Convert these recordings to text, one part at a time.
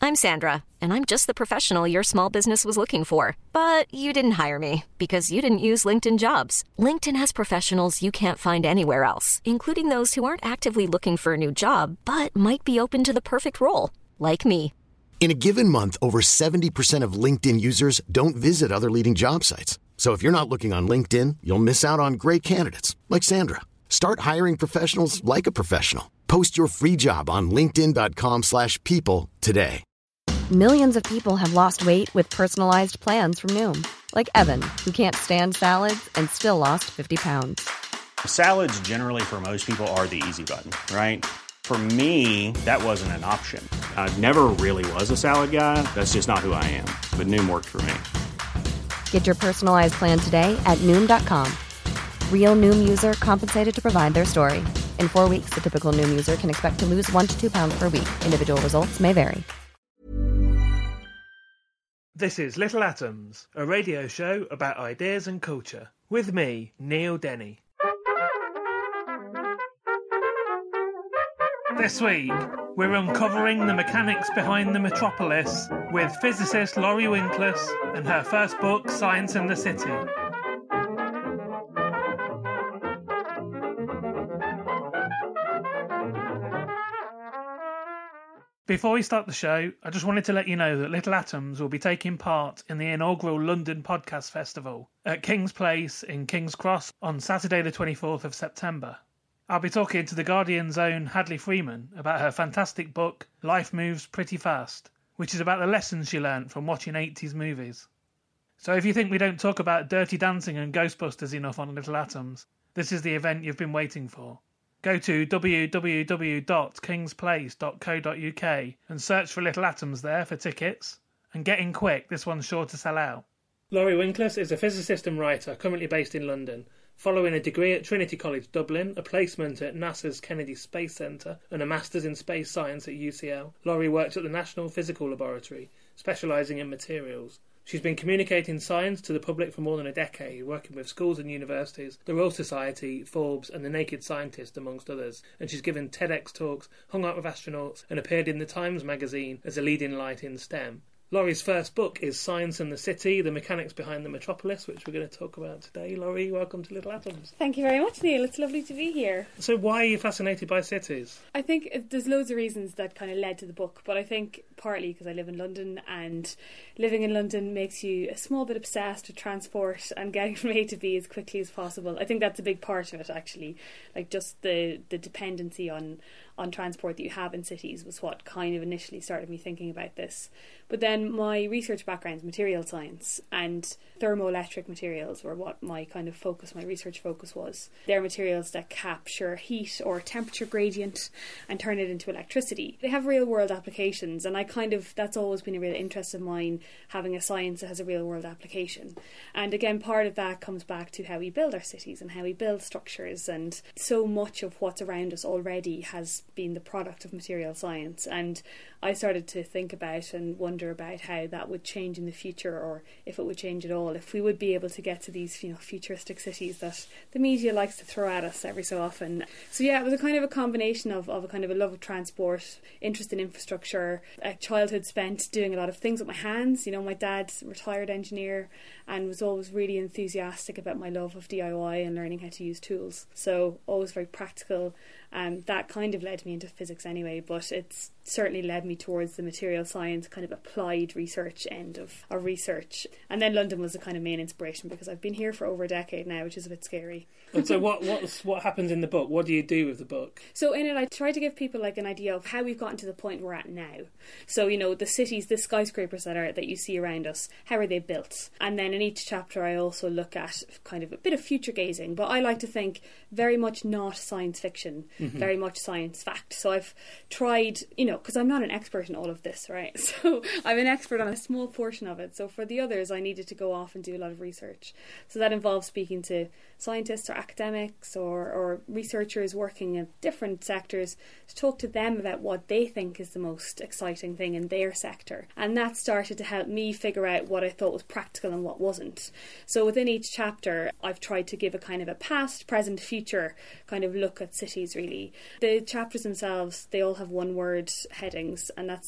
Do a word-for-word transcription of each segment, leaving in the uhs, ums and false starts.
I'm Sandra, and I'm just the professional your small business was looking for. But you didn't hire me because you didn't use LinkedIn Jobs. LinkedIn has professionals you can't find anywhere else, including those who aren't actively looking for a new job, but might be open to the perfect role, like me. In a given month, over seventy percent of LinkedIn users don't visit other leading job sites. So if you're not looking on LinkedIn, you'll miss out on great candidates like Sandra. Start hiring professionals like a professional. Post your free job on linkedin dot com slash people today. Millions of people have lost weight with personalized plans from Noom. Like Evan, who can't stand salads and still lost fifty pounds. Salads generally for most people are the easy button, right? For me, that wasn't an option. I never really was a salad guy. That's just not who I am. But Noom worked for me. Get your personalized plan today at Noom dot com. Real Noom user compensated to provide their story. In four weeks, the typical Noom user can expect to lose one to two pounds per week. Individual results may vary. This is Little Atoms, a radio show about ideas and culture. With me, Neil Denny. This week, we're uncovering the mechanics behind the metropolis with physicist Laurie Winkless and her first book, Science and the City. Before we start the show, I just wanted to let you know that Little Atoms will be taking part in the inaugural London Podcast Festival at King's Place in King's Cross on Saturday the twenty-fourth of September. I'll be talking to The Guardian's own Hadley Freeman about her fantastic book, Life Moves Pretty Fast, which is about the lessons she learnt from watching eighties movies. So if you think we don't talk about Dirty Dancing and Ghostbusters enough on Little Atoms, this is the event you've been waiting for. Go to w w w dot kings place dot co dot u k and search for Little Atoms there for tickets. And get in quick, this one's sure to sell out. Laurie Winkless is a physicist and writer currently based in London. Following a degree at Trinity College Dublin, a placement at NASA's Kennedy Space Centre and a Master's in Space Science at U C L, Laurie worked at the National Physical Laboratory, specialising in materials. She's been communicating science to the public for more than a decade, working with schools and universities, the Royal Society, Forbes and The Naked Scientist, amongst others, and she's given TEDx talks, hung out with astronauts, and appeared in the Times magazine as a leading light in STEM. Laurie's first book is Science and the City, the mechanics behind the metropolis, which we're going to talk about today. Laurie, welcome to Little Atoms. Thank you very much, Neil. It's lovely to be here. So why are you fascinated by cities? I think there's loads of reasons that kind of led to the book, but I think partly because I live in London, and living in London makes you a small bit obsessed with transport and getting from A to B as quickly as possible. I think that's a big part of it, actually. Like just the, the dependency on, on transport that you have in cities was what kind of initially started me thinking about this. But then my research background is material science, and thermoelectric materials were what my kind of focus, my research focus was. They're materials that capture heat or temperature gradient and turn it into electricity. They have real world applications, and I kind of, that's always been a real interest of mine, having a science that has a real world application. And again, part of that comes back to how we build our cities and how we build structures, and so much of what's around us already has been the product of material science. And I started to think about and wonder about how that would change in the future, or if it would change at all, if we would be able to get to these, you know, futuristic cities that the media likes to throw at us every so often. So yeah, it was a kind of a combination of, of a kind of a love of transport, interest in infrastructure, a childhood spent doing a lot of things with my hands. You know, my dad's a retired engineer and was always really enthusiastic about my love of D I Y and learning how to use tools. So always very practical. Um, that kind of led me into physics anyway, but it's certainly led me towards the material science kind of applied research end of our research. And then London was the kind of main inspiration because I've been here for over a decade now, which is a bit scary. And so what what's, what happens in the book? What do you do with the book? So in it I try to give people like an idea of how we've gotten to the point we're at now. So, you know, the cities, the skyscrapers that are that you see around us, how are they built? And then in each chapter I also look at kind of a bit of future gazing, but I like to think very much not science fiction. Mm-hmm. Very much science fact. So I've tried, you know, because I'm not an expert in all of this, right? So I'm an expert on a small portion of it. So for the others, I needed to go off and do a lot of research. So that involves speaking to scientists or academics or, or researchers working in different sectors to talk to them about what they think is the most exciting thing in their sector. And that started to help me figure out what I thought was practical and what wasn't. So within each chapter, I've tried to give a kind of a past, present, future kind of look at cities, really. The chapters themselves, they all have one word headings, and that's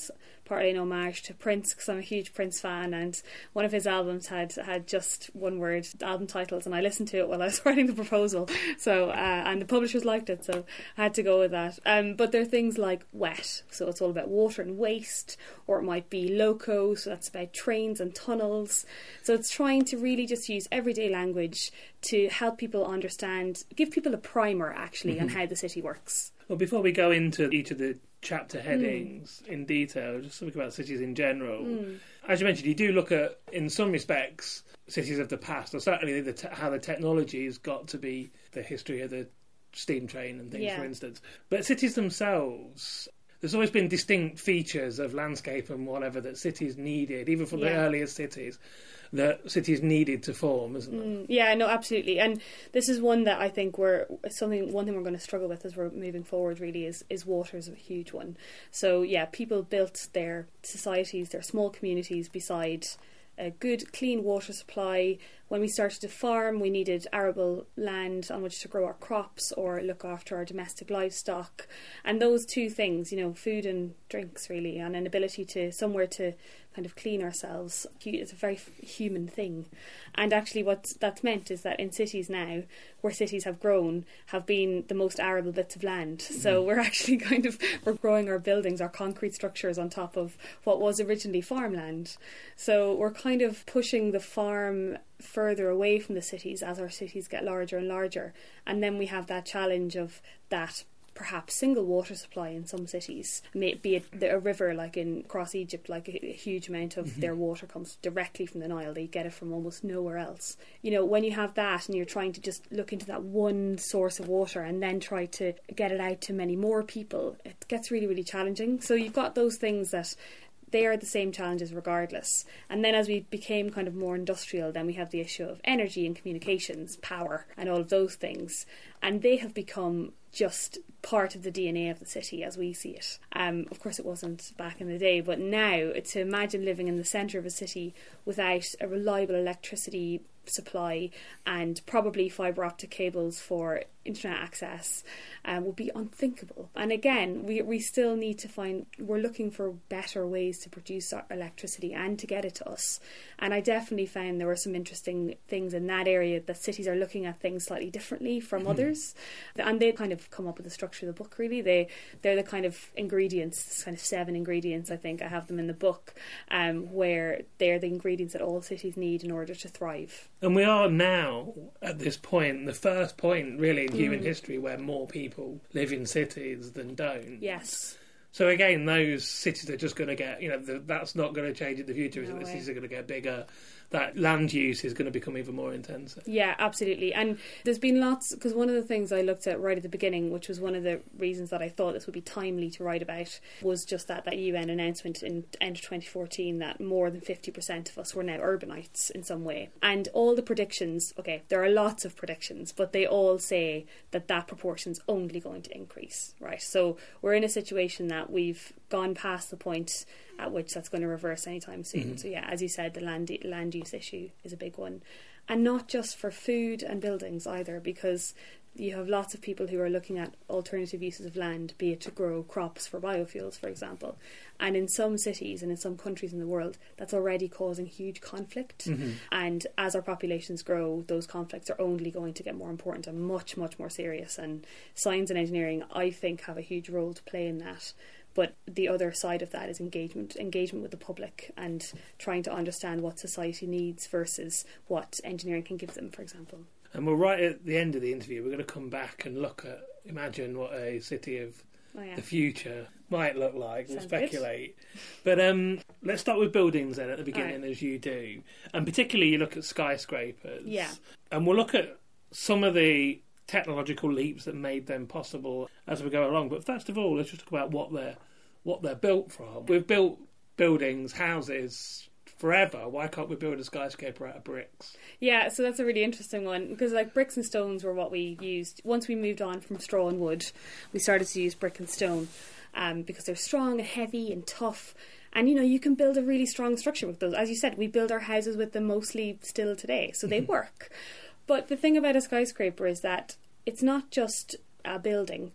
partly an homage to Prince, because I'm a huge Prince fan, and one of his albums had had just one word album titles, and I listened to it while I was writing the proposal. So uh, and the publishers liked it, so I had to go with that. Um, but there are things like wet, so it's all about water and waste, or it might be loco, so that's about trains and tunnels. So it's trying to really just use everyday language to help people understand, give people a primer actually mm-hmm. on how the city works. Well, before we go into each of the chapter headings mm. in detail, just talk about cities in general. Mm. As you mentioned, you do look at, in some respects, cities of the past, or certainly the te- how the technology has got to be the history of the steam train and things, yeah. for instance. But cities themselves, there's always been distinct features of landscape and whatever that cities needed, even from yeah. the earliest cities, that cities needed to form, isn't it? Mm, yeah, no, absolutely. And this is one that I think we're something. One thing we're going to struggle with as we're moving forward. Really, is is water is a huge one. So yeah, people built their societies, their small communities, beside a good, clean water supply. When we started to farm, we needed arable land on which to grow our crops or look after our domestic livestock. And those two things, you know, food and drinks really, and an ability to somewhere to kind of clean ourselves, it's a very human thing. And actually what that's meant is that in cities now, where cities have grown, have been the most arable bits of land. Mm-hmm. So we're actually kind of, we're growing our buildings, our concrete structures on top of what was originally farmland. So we're kind of pushing the farm further away from the cities as our cities get larger and larger. And then we have that challenge of that perhaps single water supply in some cities, may be it a river like in across Egypt, like a, a huge amount of mm-hmm. their water comes directly from the Nile. They get it from almost nowhere else. You know, when you have that and you're trying to just look into that one source of water and then try to get it out to many more people, it gets really, really challenging. So you've got those things that they are the same challenges regardless. And then as we became kind of more industrial, then we have the issue of energy and communications, power and all of those things. And they have become just part of the D N A of the city as we see it. Um, of course it wasn't back in the day, but now to imagine living in the centre of a city without a reliable electricity supply and probably fibre optic cables for internet access um, would be unthinkable. And again, we we still need to find, we're looking for better ways to produce our electricity and to get it to us. And I definitely found there were some interesting things in that area, that cities are looking at things slightly differently from mm-hmm. others. And they kind of come up with the structure of the book, really. They, they're the kind of ingredients, kind of seven ingredients, I think I have them in the book, um, where they're the ingredients that all cities need in order to thrive. And we are now, at this point, the first point really in human mm. history where more people live in cities than don't. Yes. So again, those cities are just going to get, you know, the, that's not going to change in the future. No the way. cities are going to get bigger. That land use is going to become even more intense. Yeah, absolutely. And there's been lots, because one of the things I looked at right at the beginning, which was one of the reasons that I thought this would be timely to write about, was just that, that U N announcement in end of twenty fourteen that more than fifty percent of us were now urbanites in some way. And all the predictions, okay, there are lots of predictions, but they all say that that proportion's only going to increase, right? So we're in a situation that we've gone past the point at which that's going to reverse anytime soon. Mm-hmm. So yeah, as you said, the land land use issue is a big one. And not just for food and buildings either, because you have lots of people who are looking at alternative uses of land, be it to grow crops for biofuels, for example. And in some cities and in some countries in the world, that's already causing huge conflict. Mm-hmm. And as our populations grow, those conflicts are only going to get more important and much, much more serious. And science and engineering, I think, have a huge role to play in that. But the other side of that is engagement, engagement with the public and trying to understand what society needs versus what engineering can give them, for example. And we're right at the end of the interview. We're going to come back and look at, imagine what a city of oh, yeah. the future might look like. Sounds we'll speculate. Good. But um, let's start with buildings then at the beginning, right. as you do. And particularly you look at skyscrapers. Yeah. And we'll look at some of the technological leaps that made them possible as we go along. But first of all, let's just talk about what they're what they're built from. We've built buildings, houses forever. Why can't we build a skyscraper out of bricks? Yeah, so that's a really interesting one, because like bricks and stones were what we used. Once we moved on from straw and wood, we started to use brick and stone um, because they're strong and heavy and tough. And, you know, you can build a really strong structure with those. As you said, we build our houses with them mostly still today, so they work. But the thing about a skyscraper is that it's not just a building.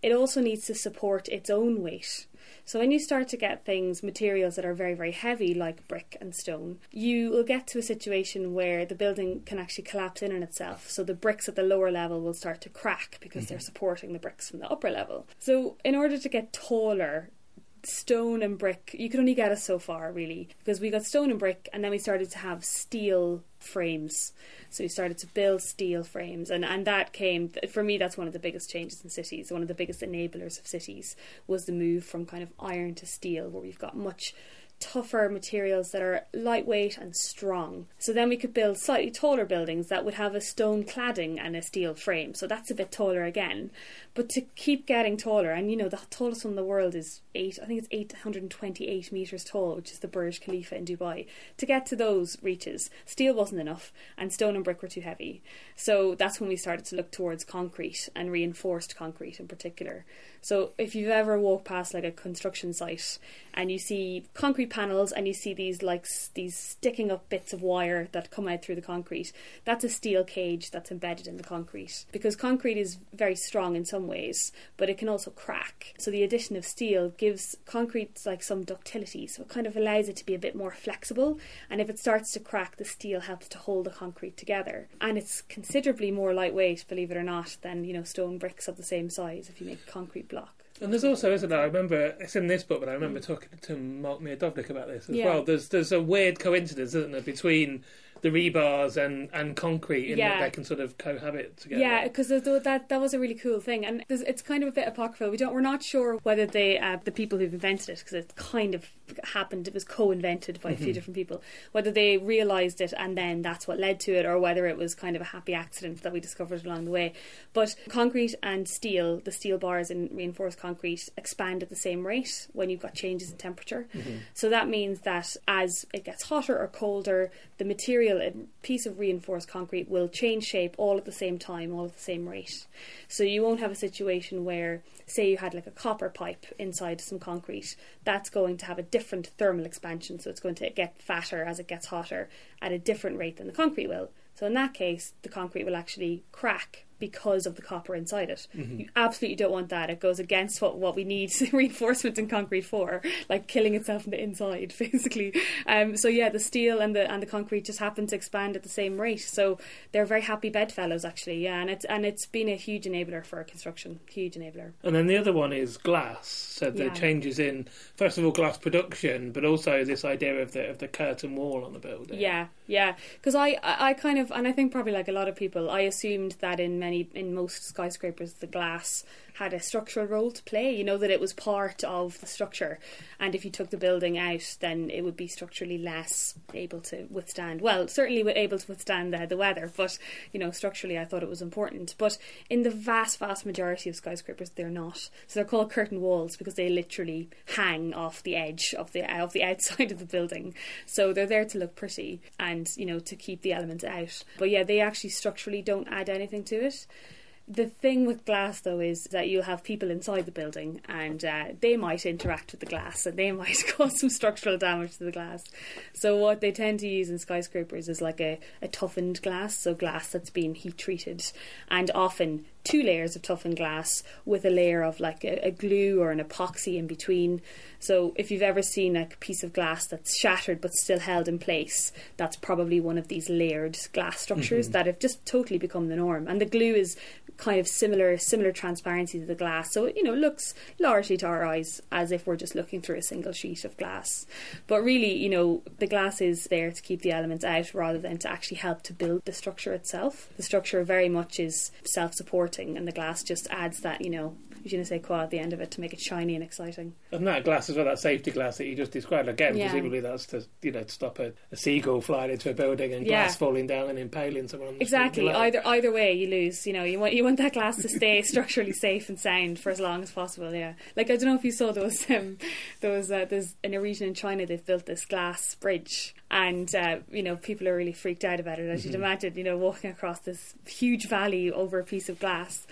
it also needs to support its own weight. So when you start to get things, materials that are very, very heavy, like brick and stone, you will get to a situation where the building can actually collapse in on itself. So the bricks at the lower level will start to crack because mm-hmm. they're supporting the bricks from the upper level. So in order to get taller, stone and brick, you could only get us so far, really, because we got stone and brick, and then we started to have steel frames. So we started to build steel frames, and, and that came, for me, that's one of the biggest changes in cities. One of the biggest enablers of cities was the move from kind of iron to steel, where we've got much tougher materials that are lightweight and strong. So then we could build slightly taller buildings that would have a stone cladding and a steel frame. So that's a bit taller again. But to keep getting taller, and you know, the tallest one in the world is eight, I think it's eight hundred twenty-eight metres tall, which is the Burj Khalifa in Dubai. To get to those reaches, steel wasn't enough and stone and brick were too heavy. So that's when we started to look towards concrete, and reinforced concrete in particular. So if you've ever walked past like a construction site and you see concrete panels and you see these like these sticking up bits of wire that come out through the concrete, that's a steel cage that's embedded in the concrete, because concrete is very strong in some ways, but it can also crack. So the addition of steel gives concrete like some ductility, so it kind of allows it to be a bit more flexible, and if it starts to crack, the steel helps to hold the concrete together. And it's considerably more lightweight, believe it or not, than, you know, stone bricks of the same size if you make a concrete block. And there's also, isn't there, I remember, it's in this book, but I remember mm. talking to Mark Miodownik about this as yeah. well. There's there's a weird coincidence, isn't there, between the rebars and, and concrete, in yeah. that they can sort of cohabit together. Yeah, because that that was a really cool thing, and it's kind of a bit apocryphal. We don't, we're not sure whether they uh, the people who've invented it, because it kind of happened, it was co-invented by mm-hmm. a few different people, whether they realised it and then that's what led to it, or whether it was kind of a happy accident that we discovered along the way. But concrete and steel, the steel bars in reinforced concrete, expand at the same rate when you've got changes in temperature. Mm-hmm. So that means that as it gets hotter or colder, the material, a piece of reinforced concrete, will change shape all at the same time, all at the same rate. So you won't have a situation where, say you had like a copper pipe inside some concrete, that's going to have a different thermal expansion, so it's going to get fatter as it gets hotter at a different rate than the concrete will. So in that case, the concrete will actually crack because of the copper inside it. Mm-hmm. You absolutely don't want that. It goes against what, what we need reinforcement in concrete for, like killing itself from the inside, basically. Um, so yeah, the steel and the and the concrete just happen to expand at the same rate. So they're very happy bedfellows, actually. Yeah, and it's and it's been a huge enabler for construction, huge enabler. And then the other one is glass. So the yeah. changes in, first of all, glass production, but also this idea of the of the curtain wall on the building. Yeah, yeah. Because I I kind of, and I think probably like a lot of people, I assumed that in many in most skyscrapers the glass had a structural role to play, you know, that it was part of the structure, and if you took the building out, then it would be structurally less able to withstand, well, certainly able to withstand the, the weather, but, you know, structurally I thought it was important. But in the vast vast majority of skyscrapers, they're not. So they're called curtain walls because they literally hang off the edge of the of the outside of the building, so they're there to look pretty and, you know, to keep the elements out. But yeah, they actually structurally don't add anything to it. The thing with glass, though, is that you'll have people inside the building, and uh, they might interact with the glass, and they might cause some structural damage to the glass. So what they tend to use in skyscrapers is like a, a toughened glass, so glass that's been heat treated, and often two layers of toughened glass with a layer of like a, a glue or an epoxy in between. So if you've ever seen like a piece of glass that's shattered but still held in place, that's probably one of these layered glass structures mm-hmm. that have just totally become the norm. And the glue is kind of similar similar transparency to the glass, so it, you know, looks largely to our eyes as if we're just looking through a single sheet of glass. But really, you know, the glass is there to keep the elements out rather than to actually help to build the structure itself. The structure very much is self-supporting, and the glass just adds that, you know, je ne sais quoi at the end of it to make it shiny and exciting. And that glass as well, that safety glass that you just described, again, yeah. presumably that's to, you know, to stop a, a seagull flying into a building and glass yeah. falling down and impaling someone on the exactly. Either either way, you lose. You know, you want you want that glass to stay structurally safe and sound for as long as possible. Yeah, like I don't know if you saw those. Um, those uh, there's in a region in China they've built this glass bridge, and uh, you know, people are really freaked out about it, as mm-hmm. you'd imagine. You know, walking across this huge valley over a piece of glass.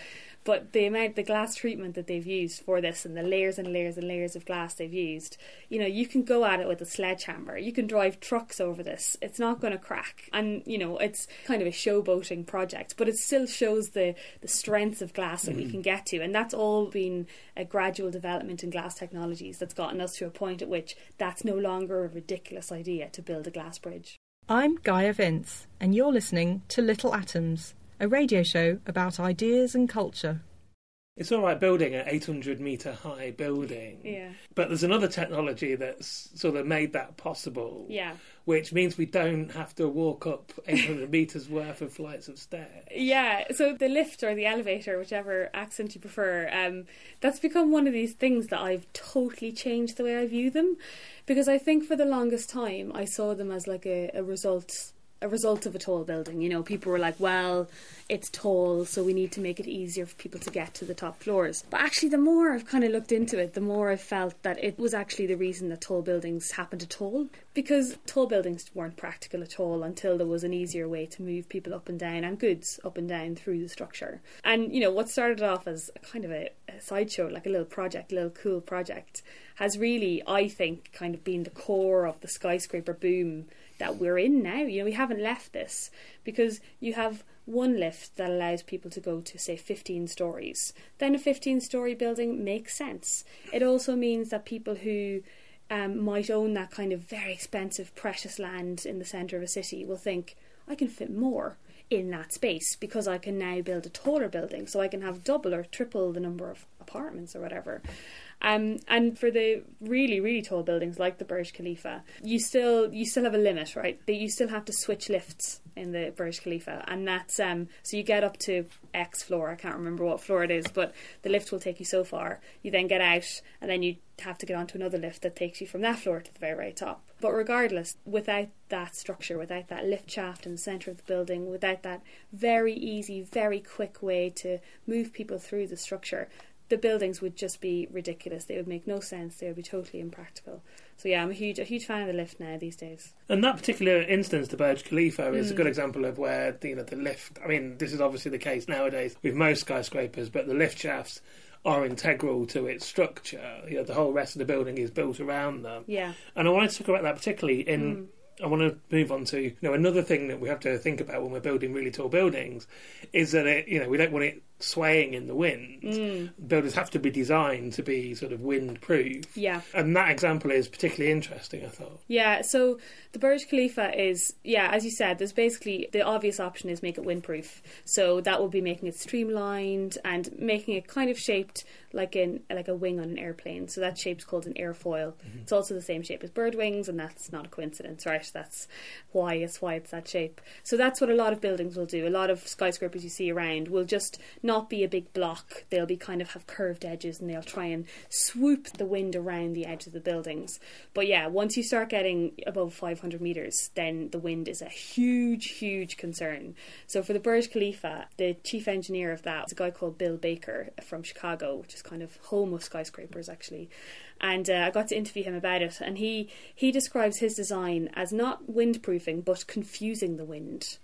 But the amount, the glass treatment that they've used for this, and the layers and layers and layers of glass they've used, you know, you can go at it with a sledgehammer. You can drive trucks over this. It's not going to crack. And, you know, it's kind of a showboating project, but it still shows the, the strengths of glass that mm. we can get to. And that's all been a gradual development in glass technologies that's gotten us to a point at which that's no longer a ridiculous idea to build a glass bridge. I'm Gaia Vince, and you're listening to Little Atoms, a radio show about ideas and culture. It's all right building an eight hundred metre high building, yeah. but there's another technology that's sort of made that possible, yeah. which means we don't have to walk up eight hundred metres worth of flights of stairs. Yeah, so the lift or the elevator, whichever accent you prefer, um, that's become one of these things that I've totally changed the way I view them, because I think for the longest time I saw them as like a, a result... a result of a tall building. You know, people were like, well, it's tall, so we need to make it easier for people to get to the top floors. But actually, the more I've kind of looked into it, the more I've felt that it was actually the reason that tall buildings happened at all. Because tall buildings weren't practical at all until there was an easier way to move people up and down and goods up and down through the structure. And, you know, what started off as a kind of a, a sideshow, like a little project, a little cool project, has really, I think, kind of been the core of the skyscraper boom that we're in now. You know, we haven't left this, because you have one lift that allows people to go to, say, fifteen stories. Then a fifteen story building makes sense. It also means that people who um, might own that kind of very expensive, precious land in the centre of a city will think, I can fit more in that space because I can now build a taller building, so I can have double or triple the number of apartments or whatever. Um, and for the really, really tall buildings like the Burj Khalifa, you still you still have a limit, right? You still have to switch lifts in the Burj Khalifa, and that's um, so you get up to X floor. I can't remember what floor it is, but the lift will take you so far. You then get out, and then you have to get onto another lift that takes you from that floor to the very, very top. But regardless, without that structure, without that lift shaft in the centre of the building, without that very easy, very quick way to move people through the structure, the buildings would just be ridiculous. They would make no sense. They would be totally impractical. So yeah, I'm a huge, a huge fan of the lift now these days. And that particular instance, the Burj Khalifa, is mm. a good example of where, you know, the lift. I mean, this is obviously the case nowadays with most skyscrapers, but the lift shafts are integral to its structure. You know, the whole rest of the building is built around them. Yeah. And I wanted to talk about that particularly in. Mm. I want to move on to, you know, another thing that we have to think about when we're building really tall buildings is that it, you know, we don't want it swaying in the wind. Mm. Buildings have to be designed to be sort of wind-proof. Yeah. And that example is particularly interesting, I thought. Yeah, so the Burj Khalifa is, yeah, as you said, there's basically, the obvious option is make it windproof. So that will be making it streamlined and making it kind of shaped like in like a wing on an airplane. So that shape's called an airfoil. Mm-hmm. It's also the same shape as bird wings, and that's not a coincidence, right? That's why it's why it's that shape. So that's what a lot of buildings will do. A lot of skyscrapers you see around will just not be a big block. They'll be kind of have curved edges, and they'll try and swoop the wind around the edge of the buildings. But yeah, once you start getting above five hundred metres, then the wind is a huge, huge concern. So for the Burj Khalifa, the chief engineer of that is a guy called Bill Baker from Chicago, which is kind of home of skyscrapers actually. And uh, I got to interview him about it, and he, he describes his design as not windproofing, but confusing the wind.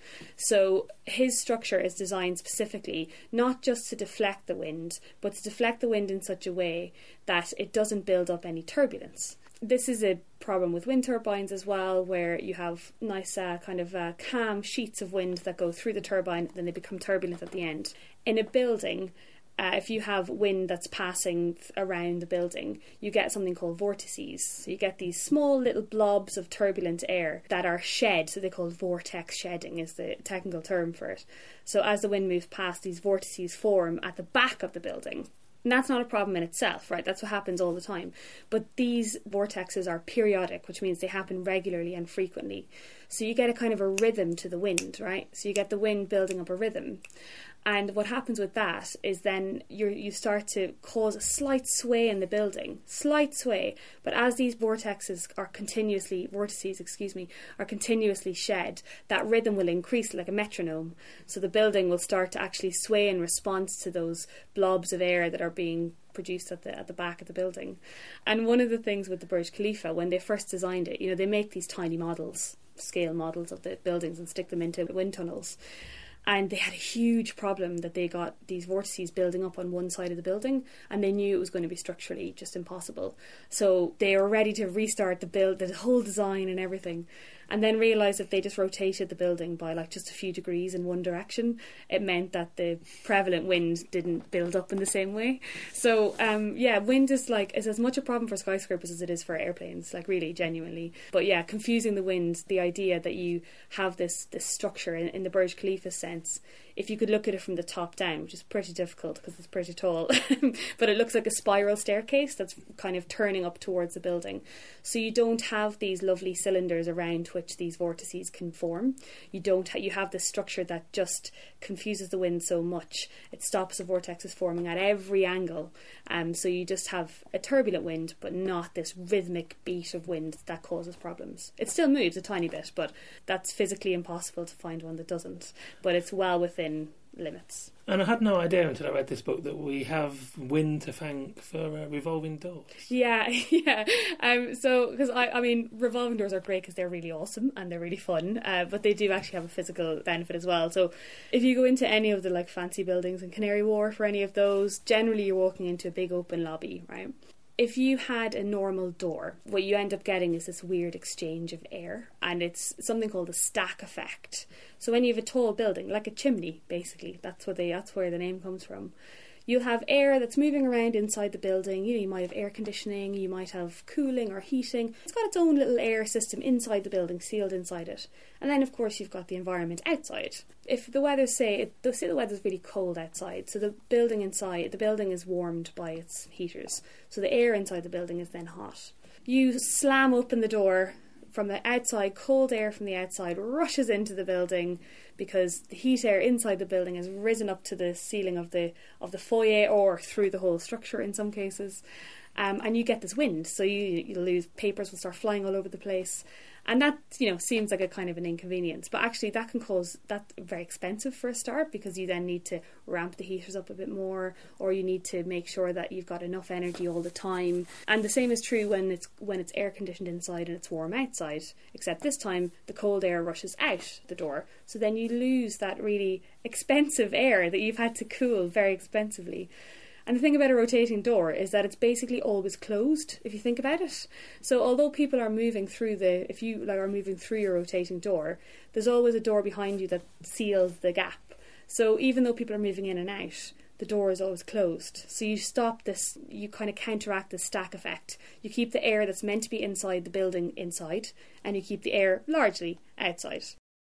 So his structure is designed specifically not just to deflect the wind, but to deflect the wind in such a way that it doesn't build up any turbulence. This is a problem with wind turbines as well, where you have nice uh, kind of uh, calm sheets of wind that go through the turbine, then they become turbulent at the end. In a building, Uh, if you have wind that's passing th- around the building, you get something called vortices. So you get these small little blobs of turbulent air that are shed, so they call vortex shedding is the technical term for it. So as the wind moves past, these vortices form at the back of the building. And that's not a problem in itself, right? That's what happens all the time. But these vortexes are periodic, which means they happen regularly and frequently. So you get a kind of a rhythm to the wind, right? So you get the wind building up a rhythm. And what happens with that is then you you start to cause a slight sway in the building, slight sway. But as these vortexes are continuously, vortices, excuse me, are continuously shed, that rhythm will increase like a metronome. So the building will start to actually sway in response to those blobs of air that are being produced at the at the back of the building. And one of the things with the Burj Khalifa, when they first designed it, you know, they make these tiny models, scale models of the buildings and stick them into wind tunnels. And they had a huge problem that they got these vortices building up on one side of the building, and they knew it was going to be structurally just impossible. So they were ready to restart the build, the whole design and everything, and then realised if they just rotated the building by like just a few degrees in one direction, it meant that the prevalent wind didn't build up in the same way. So um, yeah, wind is like is as much a problem for skyscrapers as it is for airplanes, like really, genuinely. But yeah, confusing the wind, the idea that you have this this structure in, in the Burj Khalifa sense, if you could look at it from the top down, which is pretty difficult because it's pretty tall, but it looks like a spiral staircase that's kind of turning up towards the building. So you don't have these lovely cylinders around which these vortices can form. You don't. Ha- you have this structure that just confuses the wind so much. It stops the vortexes forming at every angle. Um, so you just have a turbulent wind, but not this rhythmic beat of wind that causes problems. It still moves a tiny bit, but that's physically impossible to find one that doesn't. But it's well within limits. And I had no idea until I read this book that we have wind to thank for uh, revolving doors. Yeah, yeah. Um, so, because I, I mean, revolving doors are great because they're really awesome and they're really fun, uh, but they do actually have a physical benefit as well. So, if you go into any of the like fancy buildings in Canary Wharf or any of those, generally you're walking into a big open lobby, right? If you had a normal door, what you end up getting is this weird exchange of air, and it's something called a stack effect. So when you have a tall building, like a chimney, basically, that's what they that's where the name comes from. You'll have air that's moving around inside the building. You know, you might have air conditioning, you might have cooling or heating. It's got its own little air system inside the building, sealed inside it. And then, of course, you've got the environment outside. If the weather, say, it, say the weather's really cold outside, so the building inside, the building is warmed by its heaters. So the air inside the building is then hot. You slam open the door from the outside, cold air from the outside rushes into the building because the heat air inside the building has risen up to the ceiling of the of the foyer or through the whole structure in some cases. Um, and you get this wind, so you, you'll lose, papers will start flying all over the place. And that, you know, seems like a kind of an inconvenience, but actually that can cause, that's very expensive for a start because you then need to ramp the heaters up a bit more, or you need to make sure that you've got enough energy all the time. And the same is true when it's when it's air conditioned inside and it's warm outside, except this time the cold air rushes out the door. So then you lose that really expensive air that you've had to cool very expensively. And the thing about a rotating door is that it's basically always closed, if you think about it. So although people are moving through the, if you like are moving through your rotating door, there's always a door behind you that seals the gap. So even though people are moving in and out, the door is always closed. So you stop this, you kind of counteract the stack effect. You keep the air that's meant to be inside the building inside, and you keep the air largely outside.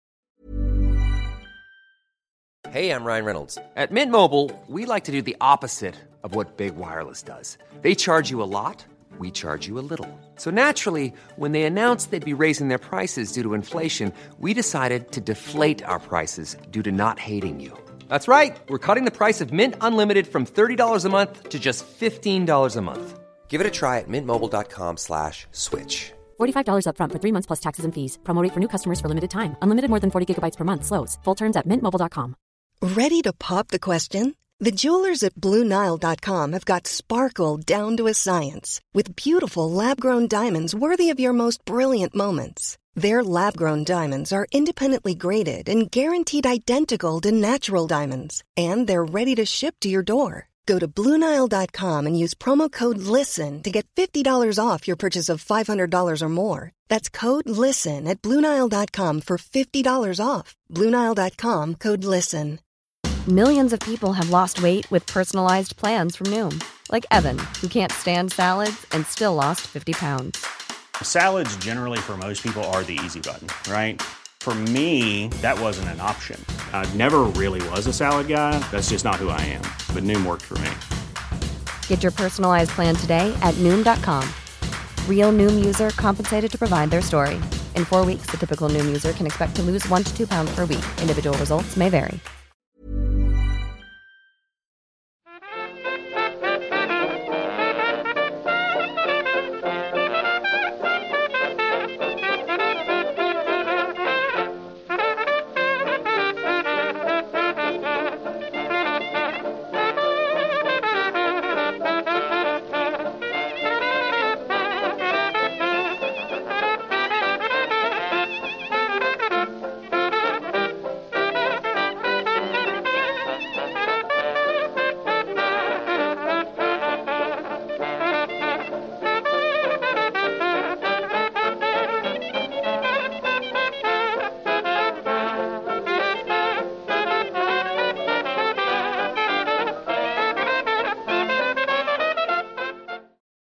Hey, I'm Ryan Reynolds. At Mint Mobile, we like to do the opposite of what Big Wireless does. They charge you a lot, we charge you a little. So naturally, when they announced they'd be raising their prices due to inflation, we decided to deflate our prices due to not hating you. That's right. We're cutting the price of Mint Unlimited from thirty dollars a month to just fifteen dollars a month. Give it a try at mintmobile.com slash switch. forty-five dollars up front for three months plus taxes and fees. Promo rate for new customers for limited time. Unlimited more than forty gigabytes per month. Slows full terms at mint mobile dot com. Ready to pop the question? The jewelers at Blue Nile dot com have got sparkle down to a science with beautiful lab-grown diamonds worthy of your most brilliant moments. Their lab-grown diamonds are independently graded and guaranteed identical to natural diamonds, and they're ready to ship to your door. Go to Blue Nile dot com and use promo code LISTEN to get fifty dollars off your purchase of five hundred dollars or more. That's code LISTEN at Blue Nile dot com for fifty dollars off. Blue Nile dot com, code LISTEN. Millions of people have lost weight with personalized plans from Noom. Like Evan, who can't stand salads and still lost fifty pounds. Salads generally for most people are the easy button, right? For me, that wasn't an option. I never really was a salad guy. That's just not who I am. But Noom worked for me. Get your personalized plan today at Noom dot com. Real Noom user compensated to provide their story. In four weeks, the typical Noom user can expect to lose one to two pounds per week. Individual results may vary.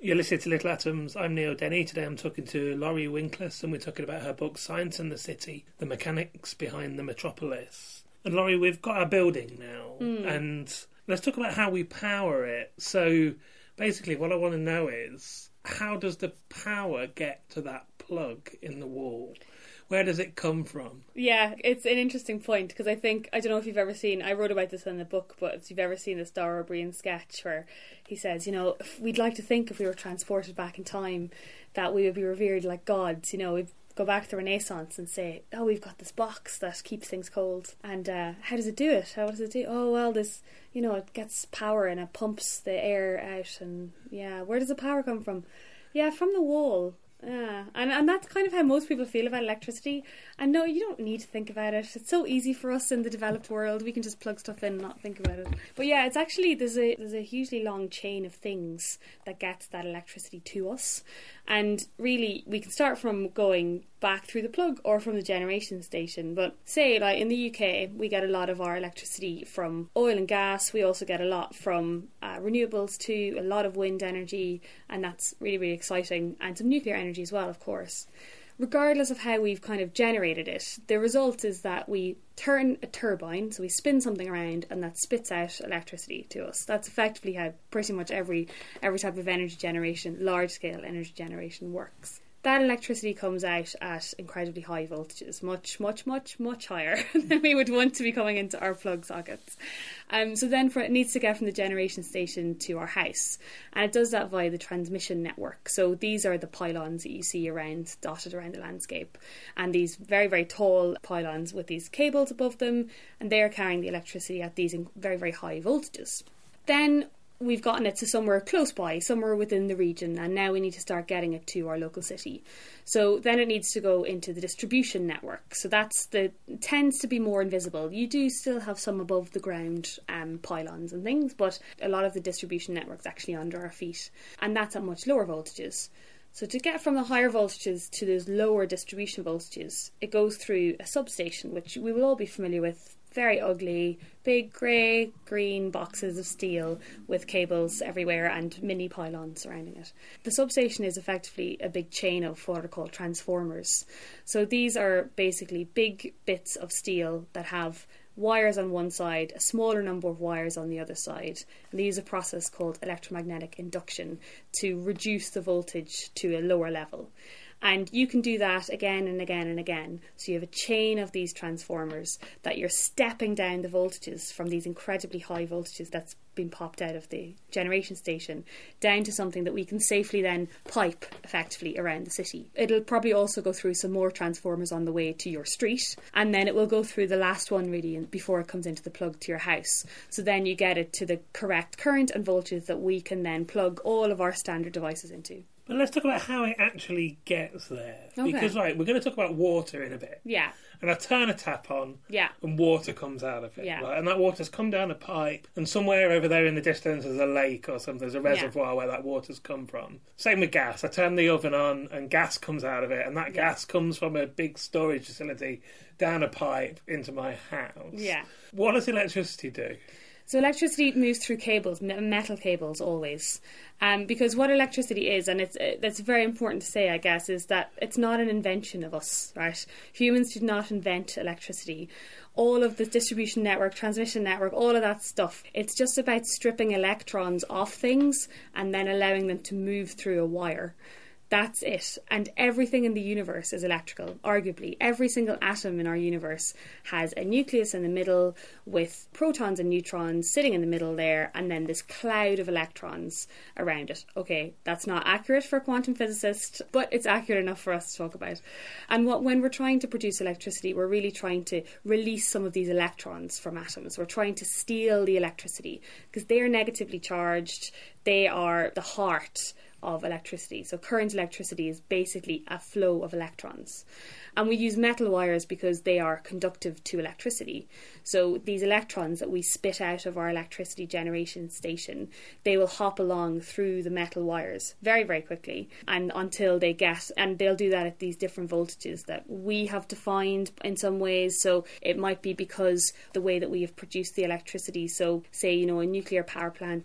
You're listening to Little Atoms. I'm Neil Denny. Today I'm talking to Laurie Winkless, and we're talking about her book Science and the City, The Mechanics Behind the Metropolis. And Laurie, we've got our building now, mm. and let's talk about how we power it. So basically what I want to know is, how does the power get to that plug in the wall? Where does it come from? Yeah, it's an interesting point, because I think, I don't know if you've ever seen, I wrote about this in the book, but if you've ever seen this Dara Ó Briain sketch where he says, you know, if we'd like to think if we were transported back in time that we would be revered like gods, you know, we'd go back to the Renaissance and say, oh, we've got this box that keeps things cold. And uh, how does it do it? How does it do? Oh, well, there's, you know, it gets power and it pumps the air out. And yeah, where does the power come from? Yeah, from the wall. Yeah, and and that's kind of how most people feel about electricity. And no, you don't need to think about it. It's so easy for us in the developed world. We can just plug stuff in and not think about it. But yeah, it's actually, there's a there's a hugely long chain of things that gets that electricity to us. And really, we can start from going back through the plug or from the generation station. But say, like in the U K, we get a lot of our electricity from oil and gas. We also get a lot from uh, renewables too, a lot of wind energy, and that's really, really exciting. And some nuclear energy as well, of course. Regardless of how we've kind of generated it, the result is that we turn a turbine, so we spin something around and that spits out electricity to us. That's effectively how pretty much every every type of energy generation, large-scale energy generation, works. That electricity comes out at incredibly high voltages, much, much, much, much higher than we would want to be coming into our plug sockets. Um, so then for, it needs to get from the generation station to our house. And it does that via the transmission network. So these are the pylons that you see around, dotted around the landscape. And these very, very tall pylons with these cables above them. And they are carrying the electricity at these very, very high voltages. Then we've gotten it to somewhere close by, somewhere within the region, and now we need to start getting it to our local city. So then it needs to go into the distribution network. So that's the tends to be more invisible. You do still have some above the ground um, pylons and things, but a lot of the distribution network's actually under our feet, and that's at much lower voltages. So to get from the higher voltages to those lower distribution voltages, it goes through a substation, which we will all be familiar with. Very ugly, big grey, green boxes of steel with cables everywhere and mini pylons surrounding it. The substation is effectively a big chain of what are called transformers. So these are basically big bits of steel that have wires on one side, a smaller number of wires on the other side. And they use a process called electromagnetic induction to reduce the voltage to a lower level. And you can do that again and again and again. So you have a chain of these transformers that you're stepping down the voltages from these incredibly high voltages that's been popped out of the generation station down to something that we can safely then pipe effectively around the city. It'll probably also go through some more transformers on the way to your street, and then it will go through the last one really before it comes into the plug to your house. So then you get it to the correct current and voltage that we can then plug all of our standard devices into. But let's talk about how it actually gets there. Okay. Because, right, we're going to talk about water in a bit. Yeah. And I turn a tap on, yeah, and water comes out of it. Yeah. Right? And that water's come down a pipe, and somewhere over there in the distance there's a lake or something, there's a reservoir yeah. where that water's come from. Same with gas. I turn the oven on, and gas comes out of it, and that yeah. gas comes from a big storage facility down a pipe into my house. Yeah. What does electricity do? So electricity moves through cables, metal cables always. Um, because what electricity is, and it's that's very important to say, I guess, is that it's not an invention of us, right? Humans did not invent electricity. All of the distribution network, transmission network, all of that stuff, it's just about stripping electrons off things and then allowing them to move through a wire. That's it. And everything in the universe is electrical, arguably. Every single atom in our universe has a nucleus in the middle with protons and neutrons sitting in the middle there, and then this cloud of electrons around it. Okay, that's not accurate for a quantum physicist, but it's accurate enough for us to talk about. And what, when we're trying to produce electricity, we're really trying to release some of these electrons from atoms. We're trying to steal the electricity because they are negatively charged. They are the heart of electricity. So current electricity is basically a flow of electrons. And we use metal wires because they are conductive to electricity. So these electrons that we spit out of our electricity generation station, they will hop along through the metal wires very, very quickly, and until they get, and they'll do that at these different voltages that we have defined in some ways. So it might be because the way that we have produced the electricity. So say, you know, a nuclear power plant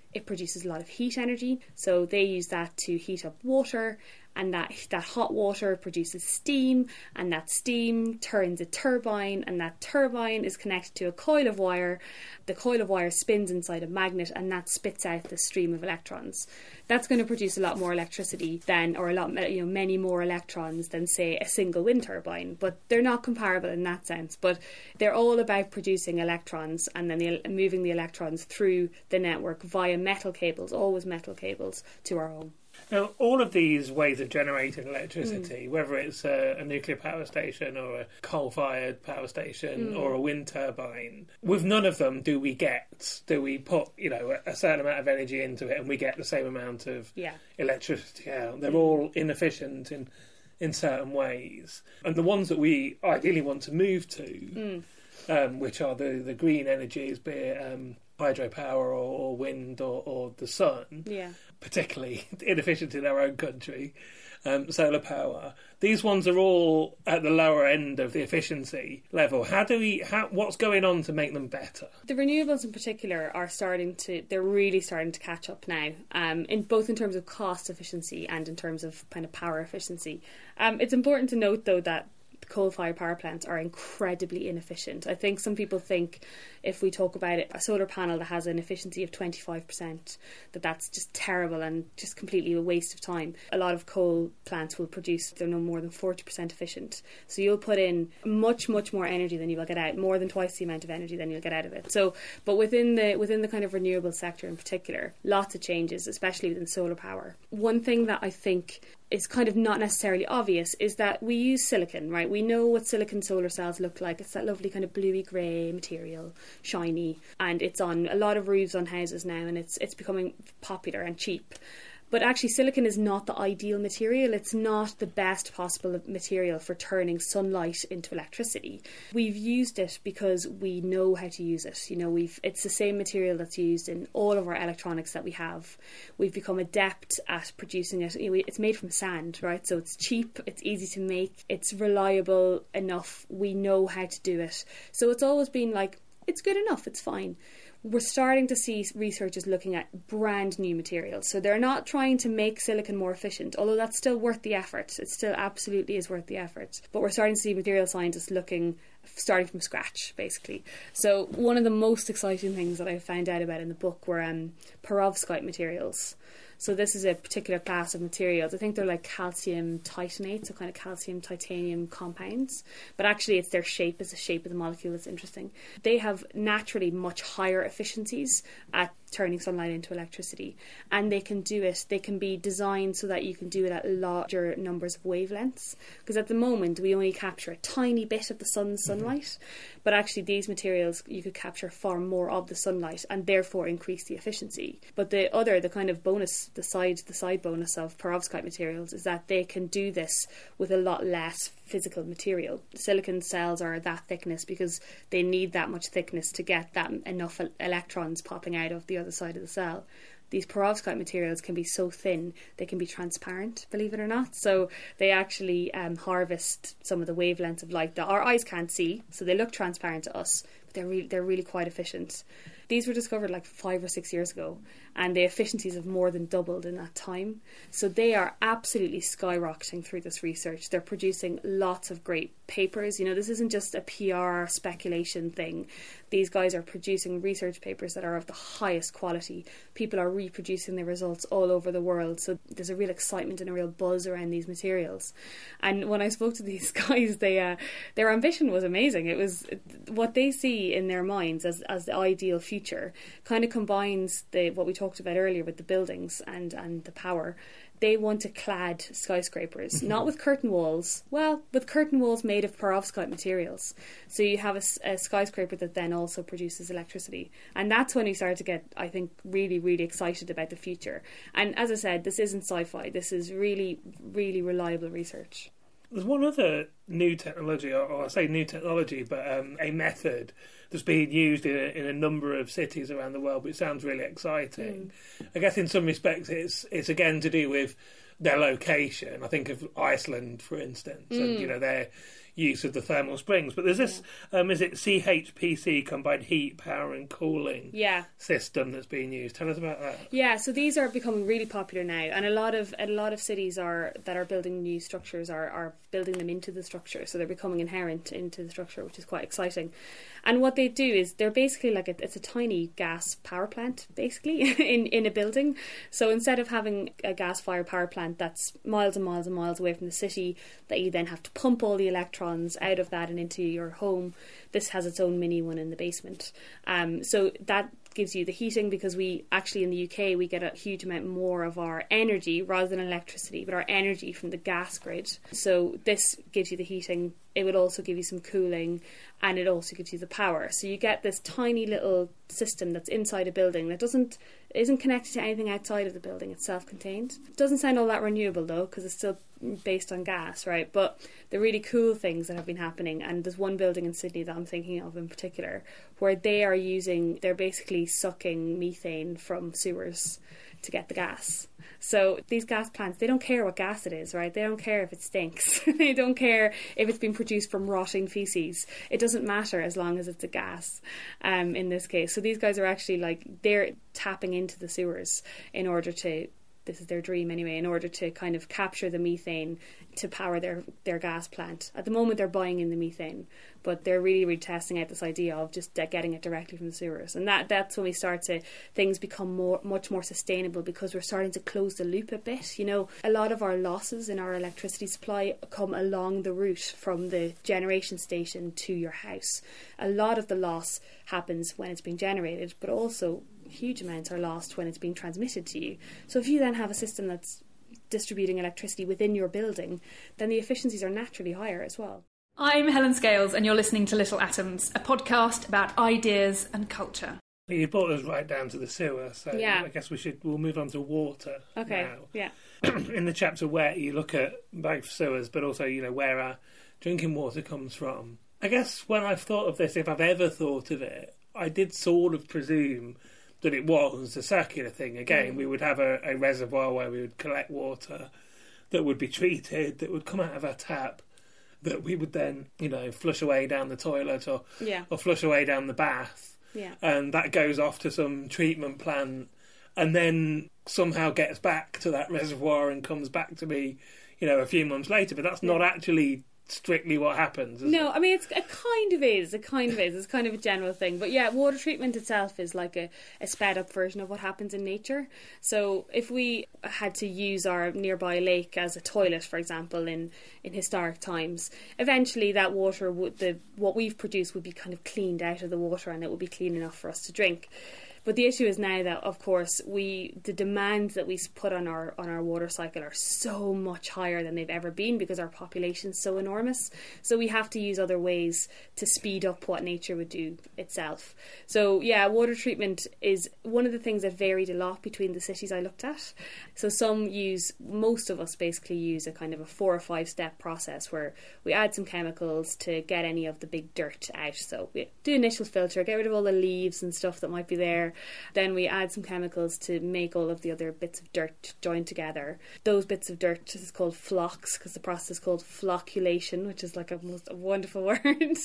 It produces a lot of heat energy, so they use that to heat up water, and that that hot water produces steam, and that steam turns a turbine, and that turbine is connected to a coil of wire. The coil of wire spins inside a magnet, and that spits out the stream of electrons. That's going to produce a lot more electricity than, or a lot, you know, many more electrons than, say, a single wind turbine. But they're not comparable in that sense. But they're all about producing electrons and then the, moving the electrons through the network via metal cables, always metal cables, to our home. Now, all of these ways of generating electricity, mm. whether it's a, a nuclear power station or a coal-fired power station mm. or a wind turbine, with none of them do we get, do we put, you know, a, a certain amount of energy into it and we get the same amount of yeah. electricity out. They're all inefficient in, in certain ways. And the ones that we ideally want to move to, mm. um, which are the, the green energies, be it um, hydropower or, or wind or, or the sun, yeah. particularly inefficient in our own country, um, solar power. These ones are all at the lower end of the efficiency level. How do we? How, what's going on to make them better? The renewables in particular are starting to. They're really starting to catch up now. Um, in both in terms of cost efficiency and in terms of kind of power efficiency. Um, it's important to note though that coal-fired power plants are incredibly inefficient. I think some people think if we talk about it, a solar panel that has an efficiency of twenty-five percent, that that's just terrible and just completely a waste of time. A lot of coal plants will produce, they're no more than forty percent efficient. So you'll put in much, much more energy than you will get out, more than twice the amount of energy than you'll get out of it. So, but within the within the kind of renewable sector in particular, lots of changes, especially within solar power. One thing that I think is kind of not necessarily obvious is that we use silicon, right? We know what silicon solar cells look like. It's that lovely kind of bluey grey material, shiny, and it's on a lot of roofs on houses now, and it's it's becoming popular and cheap. But actually silicon is not the ideal material. It's not the best possible material for turning sunlight into electricity. We've used it because we know how to use it. You know, we've it's the same material that's used in all of our electronics that we have. We've become adept at producing it. You know, it's made from sand, right? So it's cheap, it's easy to make, it's reliable enough. We know how to do it. So it's always been like, it's good enough, it's fine. We're starting to see researchers looking at brand new materials. So they're not trying to make silicon more efficient, although that's still worth the effort. It still absolutely is worth the effort. But we're starting to see material scientists looking, starting from scratch, basically. So one of the most exciting things that I found out about in the book were um, perovskite materials. So this is a particular class of materials. I think they're like calcium titanate, so kind of calcium titanium compounds. But actually it's their shape, it's the shape of the molecule that's interesting. They have naturally much higher efficiencies at turning sunlight into electricity. And they can do it, they can be designed so that you can do it at larger numbers of wavelengths. Because at the moment we only capture a tiny bit of the sun's sunlight. Mm-hmm. But actually these materials, you could capture far more of the sunlight and therefore increase the efficiency. But the other, the kind of bonus, the side the side bonus of perovskite materials is that they can do this with a lot less physical material. Silicon cells are that thickness because they need that much thickness to get that enough electrons popping out of the other side of the cell. These perovskite materials can be so thin, they can be transparent, believe it or not. So they actually um, harvest some of the wavelengths of light that our eyes can't see, so they look transparent to us, but they're really, they're really quite efficient. These were discovered like five or six years ago, and the efficiencies have more than doubled in that time. So they are absolutely skyrocketing through this research. They're producing lots of great papers. You know, this isn't just a P R speculation thing. These guys are producing research papers that are of the highest quality. People are reproducing the results all over the world. So there's a real excitement and a real buzz around these materials. And when I spoke to these guys, they uh, their ambition was amazing. It was what they see in their minds as, as the ideal future kind of combines the what we talked about earlier with the buildings and, and the power. They want to clad skyscrapers, not with curtain walls, well, with curtain walls made of perovskite materials. So you have a, a skyscraper that then also produces electricity. And that's when we started to get, I think, really, really excited about the future. And as I said, this isn't sci-fi. This is really, really reliable research. There's one other new technology, or, or I say new technology, but um, a method that's being used in a, in a number of cities around the world, which sounds really exciting. Mm. I guess in some respects it's it's again to do with their location. I think of Iceland, for instance, mm. and you know they're use of the thermal springs. But there's this, yeah. um, is it C H P C, Combined Heat, Power and Cooling yeah. system that's being used. Tell us about that. Yeah, so these are becoming really popular now, and a lot of a lot of cities are that are building new structures are, are building them into the structure, so they're becoming inherent into the structure, which is quite exciting. And what they do is they're basically like a, it's a tiny gas power plant, basically, in, in a building. So instead of having a gas-fired power plant that's miles and miles and miles away from the city, that you then have to pump all the electrons out of that and into your home, this has its own mini one in the basement. Um, so that gives you the heating, because we actually in the U K we get a huge amount more of our energy rather than electricity, but our energy from the gas grid. So this gives you the heating. It would also give you some cooling, and it also gives you the power. So you get this tiny little system that's inside a building that doesn't isn't connected to anything outside of the building. It's self-contained. It doesn't sound all that renewable though, because it's still based on gas, right? But the really cool things that have been happening, and there's one building in Sydney that I'm thinking of in particular, where they are using, they're basically sucking methane from sewers to get the gas. So these gas plants, they don't care what gas it is, right? They don't care if it stinks. They don't care if it's been produced from rotting feces. It doesn't matter as long as it's a gas, um, in this case. So these guys are actually like, they're tapping into the sewers in order to, this is their dream anyway, in order to kind of capture the methane to power their, their gas plant. At the moment they're buying in the methane, but they're really, really testing out this idea of just getting it directly from the sewers. And that that's when we start to, things become more, much more sustainable, because we're starting to close the loop a bit. You know, a lot of our losses in our electricity supply come along the route from the generation station to your house. A lot of the loss happens when it's being generated, but also huge amounts are lost when it's being transmitted to you. So if you then have a system that's distributing electricity within your building, then the efficiencies are naturally higher as well. I'm Helen Scales, and you're listening to Little Atoms, a podcast about ideas and culture. You brought us right down to the sewer, so yeah. I guess we should we'll move on to water. Okay. Now. Yeah. In the chapter where you look at both sewers, but also, you know, where our drinking water comes from. I guess when I've thought of this, if I've ever thought of it, I did sort of presume that it was a circular thing. Again, mm. we would have a, a reservoir where we would collect water that would be treated, that would come out of our tap, that we would then, you know, flush away down the toilet or yeah. or flush away down the bath. Yeah. And that goes off to some treatment plant and then somehow gets back to that reservoir and comes back to me, you know, a few months later. But that's yeah. not actually strictly what happens. No, it? I mean, it's, it kind of is. It kind of is. It's kind of a general thing. But yeah, water treatment itself is like a, a sped up version of what happens in nature. So if we had to use our nearby lake as a toilet, for example, in, in historic times, eventually that water would, the what we've produced would be kind of cleaned out of the water, and it would be clean enough for us to drink. But the issue is now that, of course, we the demands that we put on our on our water cycle are so much higher than they've ever been, because our population's so enormous. So we have to use other ways to speed up what nature would do itself. So yeah, water treatment is one of the things that varied a lot between the cities I looked at. So some use, most of us basically use a kind of a four or five step process where we add some chemicals to get any of the big dirt out. So we do initial filter, get rid of all the leaves and stuff that might be there. Then we add some chemicals to make all of the other bits of dirt join together. Those bits of dirt is called flocks, because the process is called flocculation, which is like a most wonderful word.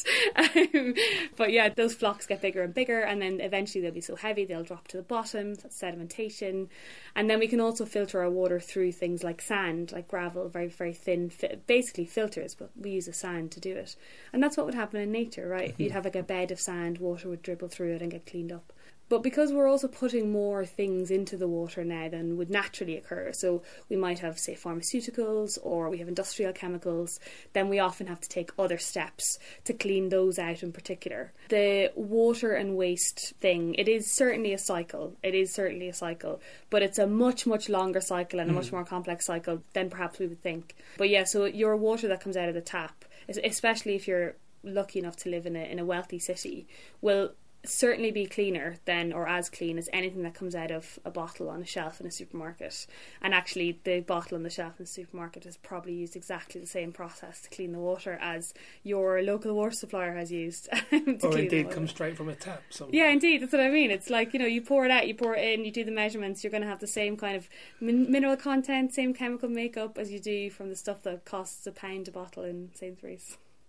um, but yeah, those flocks get bigger and bigger, and then eventually they'll be so heavy they'll drop to the bottom. That's sedimentation. And then we can also filter our water through things like sand, like gravel, very, very thin, fi- basically filters, but we use a sand to do it. And that's what would happen in nature, right? If you'd have like a bed of sand, water would dribble through it and get cleaned up. But because we're also putting more things into the water now than would naturally occur, so we might have, say, pharmaceuticals, or we have industrial chemicals, then we often have to take other steps to clean those out in particular. The water and waste thing, it is certainly a cycle. It is certainly a cycle. But it's a much, much longer cycle and a much more complex cycle than perhaps we would think. But yeah, so your water that comes out of the tap, especially if you're lucky enough to live in a in a wealthy city, will certainly be cleaner than, or as clean as, anything that comes out of a bottle on a shelf in a supermarket. And actually the bottle on the shelf in the supermarket has probably used exactly the same process to clean the water as your local water supplier has used. to or indeed come straight from a tap somewhere. Yeah, indeed, that's what I mean. It's like, you know, you pour it out, you pour it in, you do the measurements, you're going to have the same kind of min- mineral content, same chemical makeup as you do from the stuff that costs a pound a bottle in Sainsbury's.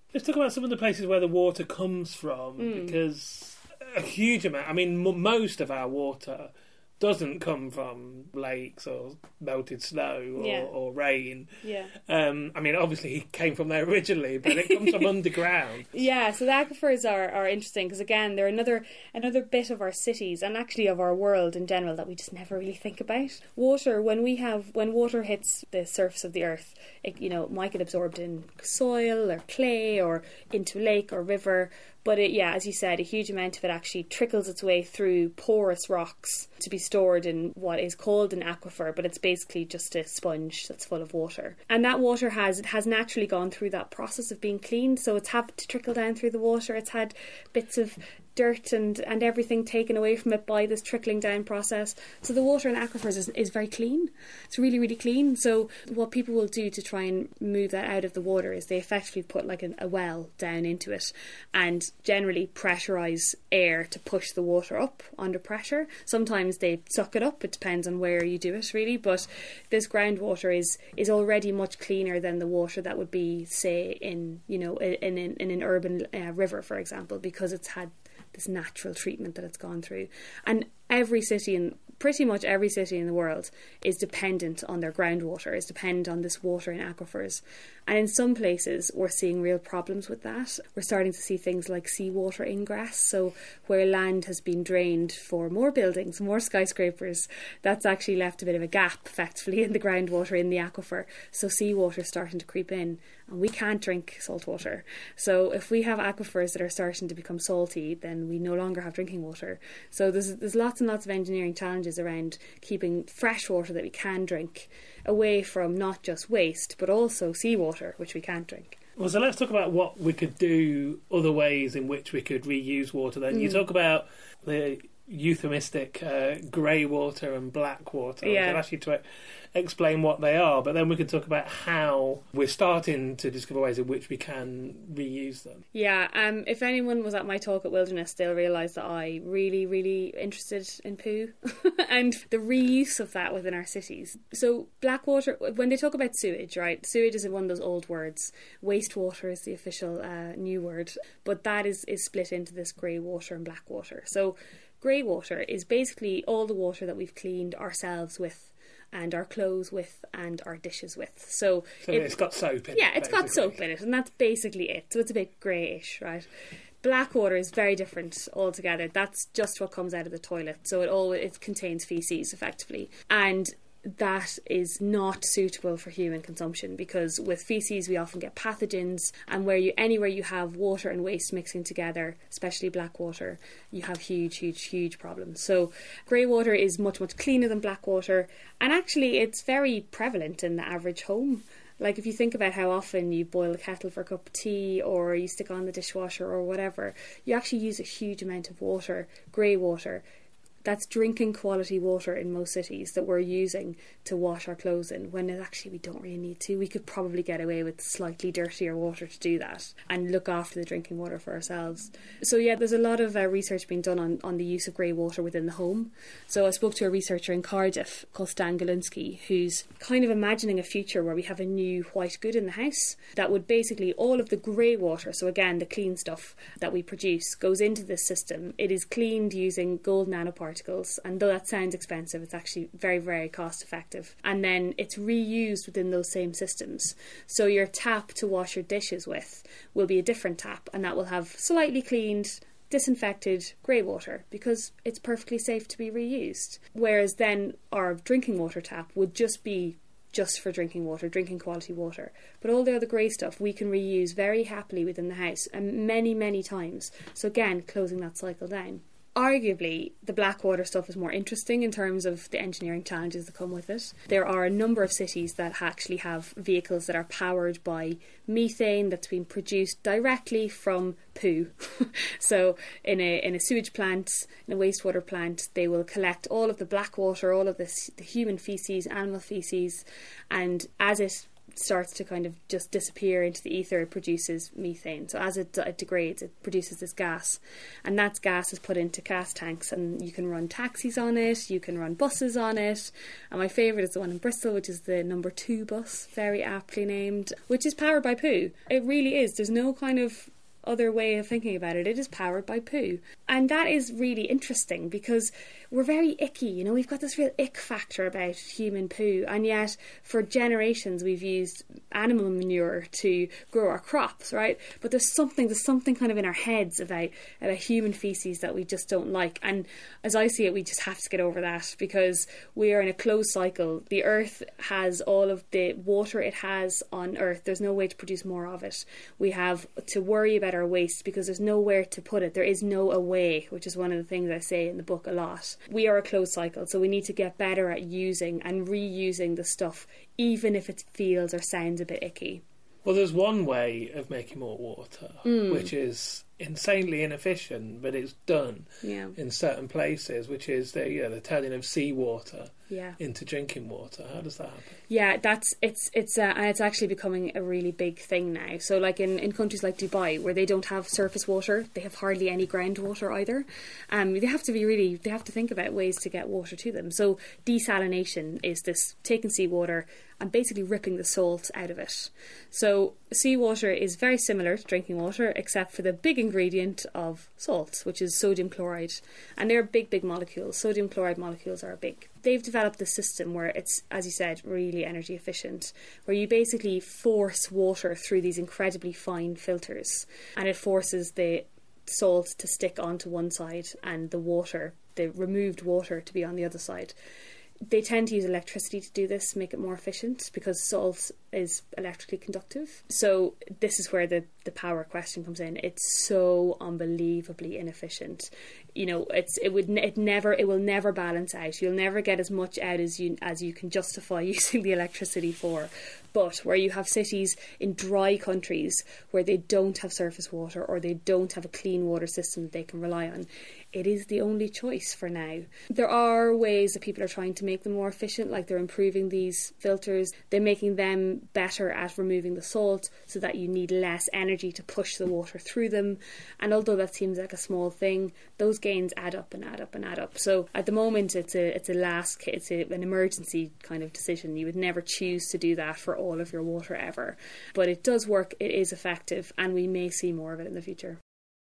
Let's talk about some of the places where the water comes from, mm. because a huge amount, I mean, m- most of our water doesn't come from lakes or melted snow or, yeah. or rain. Yeah. Um, I mean, obviously he came from there originally, but it comes from underground. Yeah, so the aquifers are, are interesting because, again, they're another another bit of our cities and actually of our world in general that we just never really think about. Water, when we have when water hits the surface of the earth, it, you know, it might get absorbed in soil or clay or into lake or river. But it, yeah, as you said, a huge amount of it actually trickles its way through porous rocks to be stored in what is called an aquifer, but it's basically just a sponge that's full of water. And that water has it has naturally gone through that process of being cleaned, so it's had to trickle down through the water. It's had bits of dirt and, and everything taken away from it by this trickling down process. So the water in aquifers is, is very clean. It's really, really clean. So what people will do to try and move that out of the water is they effectively put like an, a well down into it and generally pressurise air to push the water up under pressure. Sometimes they suck it up. It depends on where you do it, really. But this groundwater is is already much cleaner than the water that would be, say, in, you know, in, in, in an urban uh, river, for example, because it's had this natural treatment that it's gone through. And every city, in pretty much every city in the world, is dependent on their groundwater, is dependent on this water in aquifers. And in some places, we're seeing real problems with that. We're starting to see things like seawater ingress. So where land has been drained for more buildings, more skyscrapers, that's actually left a bit of a gap, effectively, in the groundwater in the aquifer. So seawater is starting to creep in. And we can't drink salt water. So if we have aquifers that are starting to become salty, then we no longer have drinking water. So there's there's lots and lots of engineering challenges around keeping fresh water that we can drink away from not just waste, but also seawater, which we can't drink. Well, so let's talk about what we could do, other ways in which we could reuse water then. Mm. You talk about the euphemistic uh, grey water and black water. Yeah. I'd ask you to explain what they are, but then we can talk about how we're starting to discover ways in which we can reuse them. Yeah, um, if anyone was at my talk at Wilderness, they'll realise that I really, really interested in poo and the reuse of that within our cities. So black water, when they talk about sewage, right, sewage is one of those old words. Wastewater is the official uh, new word, but that is, is split into this grey water and black water. So grey water is basically all the water that we've cleaned ourselves with and our clothes with and our dishes with. So, so it, it's got soap in yeah, it. Yeah, it's got soap in it, and that's basically it. So it's a bit greyish, right? Black water is very different altogether. That's just what comes out of the toilet. So it all it contains faeces, effectively. And that is not suitable for human consumption, because with faeces we often get pathogens, and where you anywhere you have water and waste mixing together, especially black water, you have huge huge huge problems. So grey water is much much cleaner than black water, and actually it's very prevalent in the average home. Like if you think about how often you boil a kettle for a cup of tea, or you stick on the dishwasher or whatever, you actually use a huge amount of water, grey water. That's drinking quality water in most cities that we're using to wash our clothes in, when actually we don't really need to. We could probably get away with slightly dirtier water to do that and look after the drinking water for ourselves. So yeah, there's a lot of uh, research being done on, on the use of grey water within the home. So I spoke to a researcher in Cardiff called Stan Galinsky, who's kind of imagining a future where we have a new white good in the house that would basically, all of the grey water, so again the clean stuff that we produce, goes into this system. It is cleaned using gold nanoparticles. And though that sounds expensive, it's actually very, very cost effective. And then it's reused within those same systems. So your tap to wash your dishes with will be a different tap, and that will have slightly cleaned, disinfected grey water, because it's perfectly safe to be reused. Whereas then our drinking water tap would just be just for drinking water, drinking quality water. But all the other grey stuff we can reuse very happily within the house, and many, many times. So again, closing that cycle down. Arguably, the black water stuff is more interesting in terms of the engineering challenges that come with it. There are a number of cities that actually have vehicles that are powered by methane that's been produced directly from poo. So in a in a sewage plant, in a wastewater plant, they will collect all of the black water, all of this, the human faeces, animal faeces, and as it starts to kind of just disappear into the ether, it produces methane. So as it, it degrades, it produces this gas, and that gas is put into gas tanks, and you can run taxis on it, you can run buses on it, and my favourite is the one in Bristol, which is the number two bus, very aptly named, which is powered by poo. It really is. There's no kind of other way of thinking about it. It is powered by poo. And that is really interesting because we're very icky, you know, we've got this real ick factor about human poo, and yet for generations we've used animal manure to grow our crops, right? But there's something, there's something kind of in our heads about, about human feces that we just don't like. And as I see it, we just have to get over that because we are in a closed cycle. The earth has all of the water it has on earth. There's no way to produce more of it. We have to worry about our waste because there's nowhere to put it. There is no away, which is one of the things I say in the book a lot. We are a closed cycle, so we need to get better at using and reusing the stuff, even if it feels or sounds a bit icky. Well, there's one way of making more water, mm. which is insanely inefficient, but it's done yeah. in certain places, which is the, you know, the turning of seawater yeah. into drinking water. How does that happen? Yeah, that's it's it's uh, and it's actually becoming a really big thing now. So, like in, in countries like Dubai, where they don't have surface water, they have hardly any groundwater either. Um, they have to be really they have to think about ways to get water to them. So, desalination is this taking seawater and basically ripping the salt out of it. So seawater is very similar to drinking water, except for the big ingredient of salt, which is sodium chloride. And they're big, big molecules. Sodium chloride molecules are big. They've developed a system where it's, as you said, really energy efficient, where you basically force water through these incredibly fine filters, and it forces the salt to stick onto one side and the water, the removed water, to be on the other side. They tend to use electricity to do this, make it more efficient, because salt is electrically conductive. So this is where the, the power question comes in. It's so unbelievably inefficient. You know, it's it would it never it will never balance out. You'll never get as much out as you as you can justify using the electricity for. But where you have cities in dry countries where they don't have surface water or they don't have a clean water system that they can rely on, it is the only choice for now. There are ways that people are trying to make them more efficient, like they're improving these filters. They're making them better at removing the salt so that you need less energy to push the water through them. And although that seems like a small thing, those gains add up and add up and add up. So at the moment, it's a it's a last it's a, an emergency kind of decision. You would never choose to do that for all of your water ever. But it does work, it is effective, and we may see more of it in the future.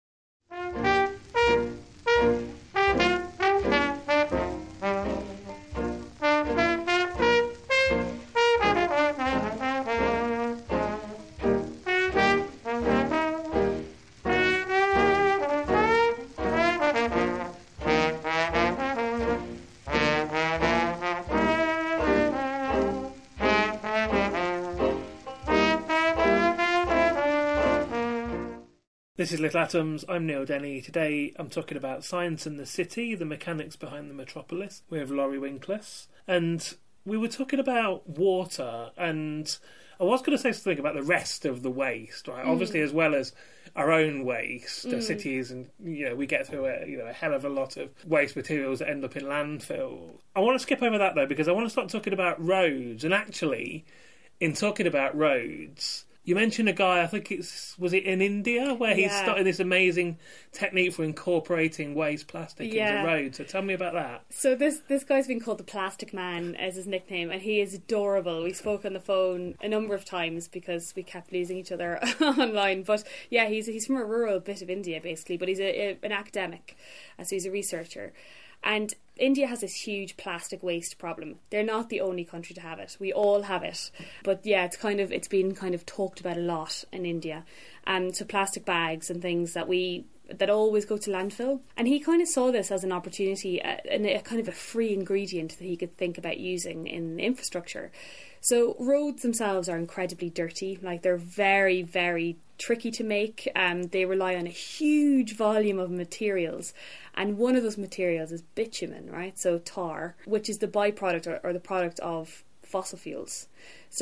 This is Little Atoms, I'm Neil Denny. Today I'm talking about science and the city, the mechanics behind the metropolis, with Laurie Winkless. And we were talking about water, and I was going to say something about the rest of the waste, right? Mm. Obviously, as well as our own waste, mm. cities, and you know, we get through a, you know, a hell of a lot of waste materials that end up in landfill. I want to skip over that, though, because I want to start talking about roads. And actually, in talking about roads, you mentioned a guy, I think it's, was it in India, where he's yeah. started this amazing technique for incorporating waste plastic yeah. into roads. So tell me about that. So this this guy's been called the Plastic Man as his nickname, and he is adorable. We spoke on the phone a number of times because we kept losing each other online. But yeah, he's he's from a rural bit of India, basically, but he's a, a, an academic, so he's a researcher. And India has this huge plastic waste problem. They're not the only country to have it. We all have it. But yeah, it's kind of it's been kind of talked about a lot in India. Um, so plastic bags and things that we that always go to landfill. And he kind of saw this as an opportunity, uh, and a kind of a free ingredient that he could think about using in infrastructure. So roads themselves are incredibly dirty. Like, they're very, very tricky to make. Um, they rely on a huge volume of materials. And one of those materials is bitumen, right? So tar, which is the byproduct or, or the product of fossil fuels. So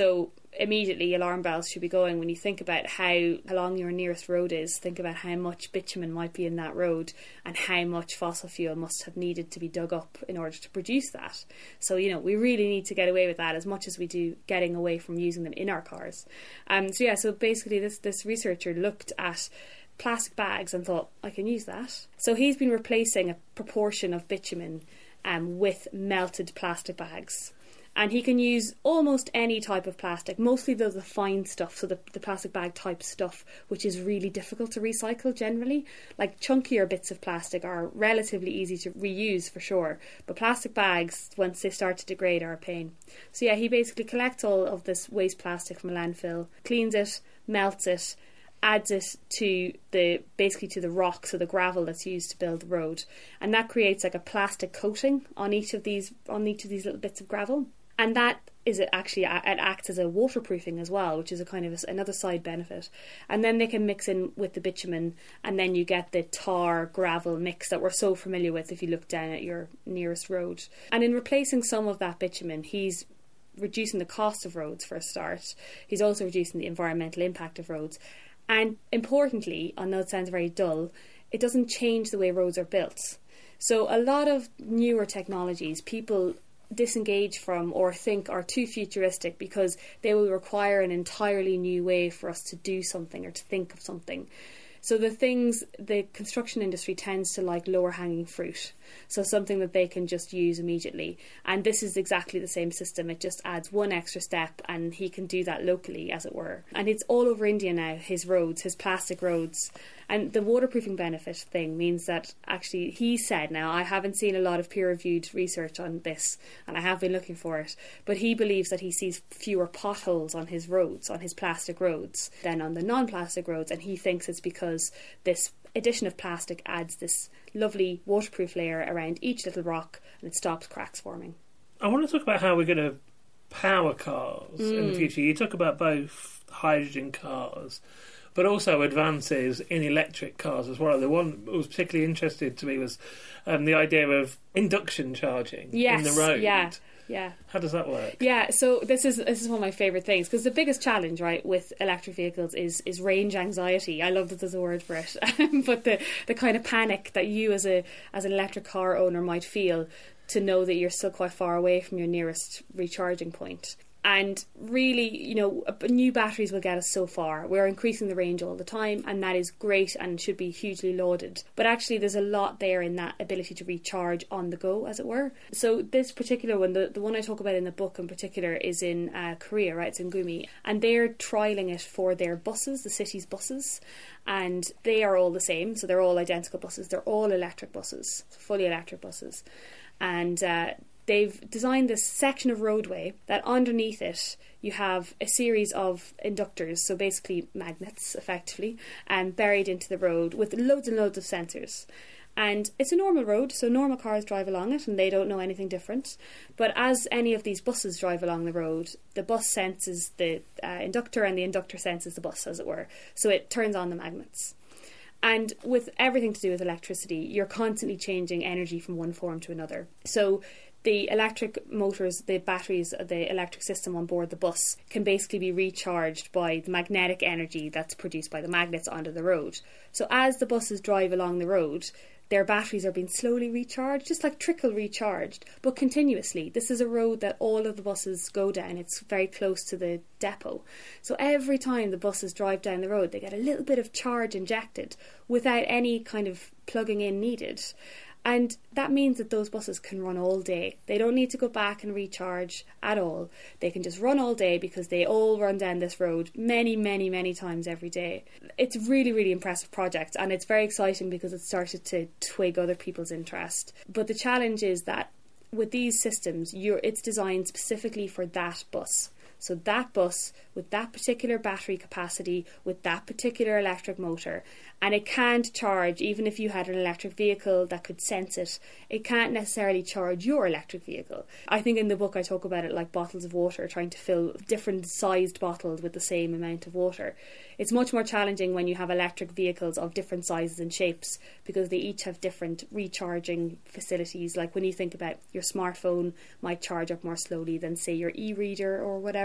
immediately alarm bells should be going when you think about how, how long your nearest road is. Think about how much bitumen might be in that road and how much fossil fuel must have needed to be dug up in order to produce that. So, you know, we really need to get away with that as much as we do getting away from using them in our cars. Um, so yeah, so basically this, this researcher looked at plastic bags and thought, I can use that. So he's been replacing a proportion of bitumen um, with melted plastic bags. And he can use almost any type of plastic, mostly though the fine stuff, so the, the plastic bag type stuff, which is really difficult to recycle generally. Like chunkier bits of plastic are relatively easy to reuse for sure, but plastic bags, once they start to degrade, are a pain. So yeah, he basically collects all of this waste plastic from a landfill, cleans it, melts it, adds it to the basically to the rock, so the gravel that's used to build the road, and that creates like a plastic coating on each of these on each of these little bits of gravel. And that is it actually, it acts as a waterproofing as well, which is a kind of a, another side benefit. And then they can mix in with the bitumen, and then you get the tar gravel mix that we're so familiar with if you look down at your nearest road. And in replacing some of that bitumen, he's reducing the cost of roads for a start. He's also reducing the environmental impact of roads. And importantly, I know it sounds very dull, it doesn't change the way roads are built. So a lot of newer technologies, people disengage from or think are too futuristic because they will require an entirely new way for us to do something or to think of something. So the things, the construction industry tends to like lower hanging fruit. So something that they can just use immediately. And this is exactly the same system. It just adds one extra step and he can do that locally, as it were. And it's all over India now, his roads, his plastic roads. And the waterproofing benefit thing means that actually he said, now I haven't seen a lot of peer-reviewed research on this and I have been looking for it, but he believes that he sees fewer potholes on his roads, on his plastic roads, than on the non-plastic roads, and he thinks it's because this addition of plastic adds this lovely waterproof layer around each little rock and it stops cracks forming. I want to talk about how we're going to power cars mm. in the future. You talk about both hydrogen cars but also advances in electric cars as well. The one that was particularly interested to me was um, the idea of induction charging yes, in the road. Yeah, yeah. How does that work? Yeah, so this is this is one of my favourite things, because the biggest challenge, right, with electric vehicles is is range anxiety. I love that there's a word for it, but the the kind of panic that you as a as an electric car owner might feel to know that you're still quite far away from your nearest recharging point. And really, you know, new batteries will get us so far. We're increasing the range all the time, and that is great and should be hugely lauded. But actually, there's a lot there in that ability to recharge on the go, as it were. So this particular one, the, the one I talk about in the book in particular, is in uh, Korea, right? It's in Gumi. And they're trialling it for their buses, the city's buses. And they are all the same. So they're all identical buses. They're all electric buses, fully electric buses. And uh, they've designed this section of roadway that underneath it you have a series of inductors, so basically magnets effectively, and buried into the road with loads and loads of sensors. And it's a normal road, so normal cars drive along it and they don't know anything different. But as any of these buses drive along the road, the bus senses the uh, inductor and the inductor senses the bus, as it were. So it turns on the magnets. And with everything to do with electricity, you're constantly changing energy from one form to another. So the electric motors, the batteries, the electric system on board the bus can basically be recharged by the magnetic energy that's produced by the magnets onto the road. So as the buses drive along the road, their batteries are being slowly recharged, just like trickle recharged, but continuously. This is a road that all of the buses go down. It's very close to the depot. So every time the buses drive down the road, they get a little bit of charge injected without any kind of plugging in needed. And that means that those buses can run all day. They don't need to go back and recharge at all. They can just run all day because they all run down this road many, many, many times every day. It's a really, really impressive project, and it's very exciting because it started to twig other people's interest. But the challenge is that with these systems, you're, it's designed specifically for that bus. So that bus with that particular battery capacity, with that particular electric motor, and it can't charge, even if you had an electric vehicle that could sense it, it can't necessarily charge your electric vehicle. I think in the book I talk about it like bottles of water, trying to fill different sized bottles with the same amount of water. It's much more challenging when you have electric vehicles of different sizes and shapes, because they each have different recharging facilities. Like when you think about your smartphone might charge up more slowly than, say, your e-reader or whatever.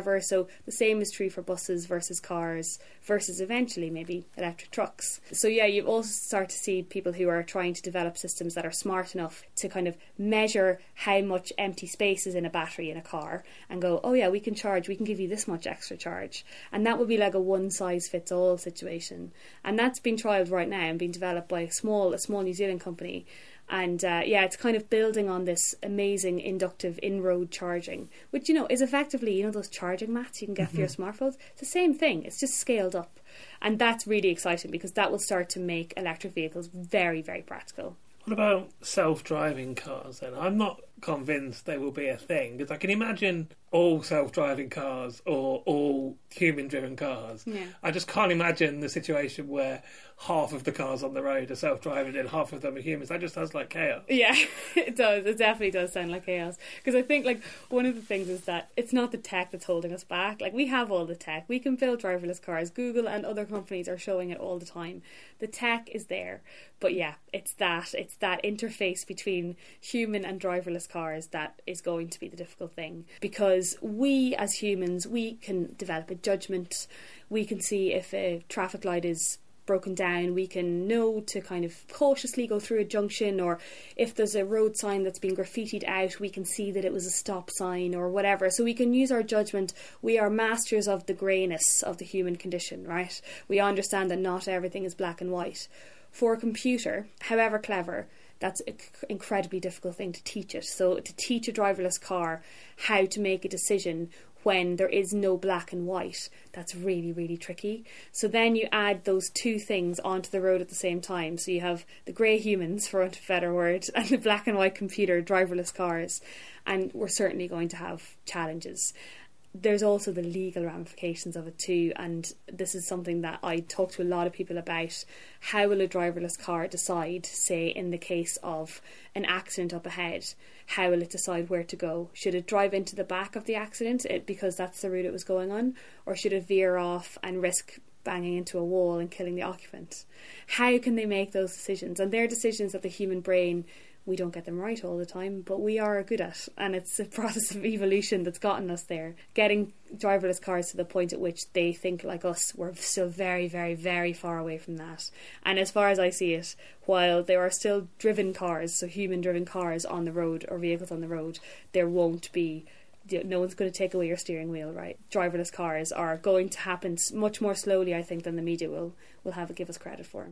whatever. So the same is true for buses versus cars versus eventually maybe electric trucks. So yeah, you also start to see people who are trying to develop systems that are smart enough to kind of measure how much empty space is in a battery in a car and go, oh yeah, we can charge, we can give you this much extra charge. And that would be like a one-size-fits-all situation. And that's been trialled right now and being developed by a small, a small New Zealand company. And uh, yeah, it's kind of building on this amazing inductive in-road charging, which, you know, is effectively, you know, those charging mats you can get mm-hmm. for your smartphones. It's the same thing. It's just scaled up. And that's really exciting because that will start to make electric vehicles very, very practical. What about self-driving cars then? I'm not convinced they will be a thing, because I can imagine all self-driving cars or all human-driven cars. Yeah. I just can't imagine the situation where half of the cars on the road are self-driving and half of them are humans. That just sounds like chaos. Yeah, it does. It definitely does sound like chaos. Because I think, like, one of the things is that it's not the tech that's holding us back. Like, we have all the tech. We can build driverless cars. Google and other companies are showing it all the time. The tech is there. But yeah, it's that. It's that interface between human and driverless cars that is going to be the difficult thing. Because we, as humans, we can develop a judgment. We can see if a traffic light is broken down, we can know to kind of cautiously go through a junction, or if there's a road sign that's been graffitied out, we can see that it was a stop sign or whatever. So we can use our judgment. We are masters of the greyness of the human condition, right? We understand that not everything is black and white. For a computer, however clever, that's an incredibly difficult thing to teach it. So to teach a driverless car how to make a decision when there is no black and white, that's really, really tricky. So then you add those two things onto the road at the same time. So you have the grey humans, for want of a better word, and the black and white computer driverless cars. And we're certainly going to have challenges. There's also the legal ramifications of it too, and this is something that I talk to a lot of people about. How will a driverless car decide, say in the case of an accident up ahead, how will it decide where to go? Should it drive into the back of the accident it, because that's the route it was going on, or should it veer off and risk banging into a wall and killing the occupant? How can they make those decisions? And they're decisions that the human brain, we don't get them right all the time, but we are good at, and it's a process of evolution that's gotten us there. Getting driverless cars to the point at which they think like us, we're still very, very, very far away from that. And as far as I see it, while there are still driven cars, so human-driven cars on the road or vehicles on the road, there won't be, no one's going to take away your steering wheel, right? Driverless cars are going to happen much more slowly, I think, than the media will, will have it give us credit for.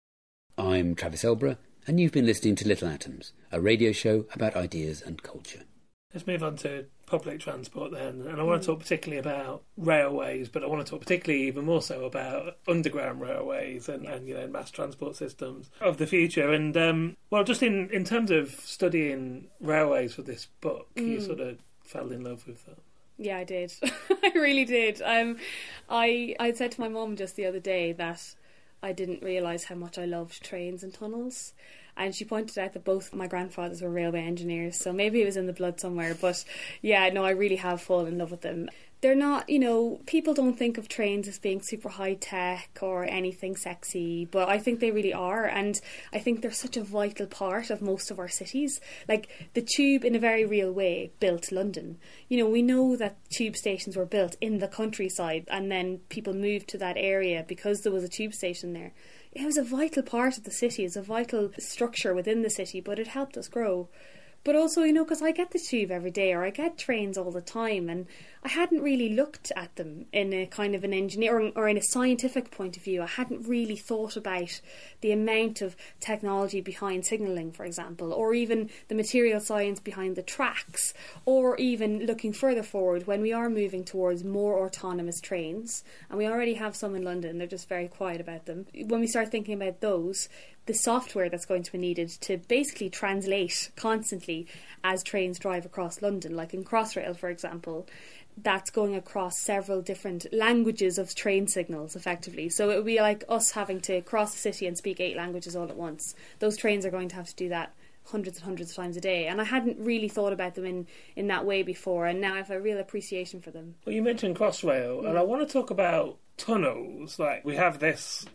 I'm Travis Elborough, and you've been listening to Little Atoms, a radio show about ideas and culture. Let's move on to public transport then, and I want to talk particularly about railways, but I want to talk particularly even more so about underground railways and, and you know, mass transport systems of the future. And um, well, just in, in terms of studying railways for this book, mm. you sort of fell in love with them. Yeah, I did. I really did. Um, I I said to my mum just the other day that I didn't realise how much I loved trains and tunnels. And she pointed out that both my grandfathers were railway engineers, so maybe it was in the blood somewhere. But yeah, no, I really have fallen in love with them. They're not, you know, people don't think of trains as being super high tech or anything sexy, but I think they really are. And I think they're such a vital part of most of our cities. Like the tube, in a very real way, built London. You know, we know that tube stations were built in the countryside and then people moved to that area because there was a tube station there. It was a vital part of the city, it's a vital structure within the city, but it helped us grow. But also, you know, because I get the tube every day, or I get trains all the time, and I hadn't really looked at them in a kind of an engineering or in a scientific point of view. I hadn't really thought about the amount of technology behind signalling, for example, or even the material science behind the tracks, or even looking further forward when we are moving towards more autonomous trains, and we already have some in London, they're just very quiet about them. When we start thinking about those, the software that's going to be needed to basically translate constantly as trains drive across London, like in Crossrail, for example, that's going across several different languages of train signals, effectively. So it would be like us having to cross the city and speak eight languages all at once. Those trains are going to have to do that hundreds and hundreds of times a day. And I hadn't really thought about them in, in that way before, and now I have a real appreciation for them. Well, you mentioned Crossrail, mm. and I want to talk about tunnels. Like, we have this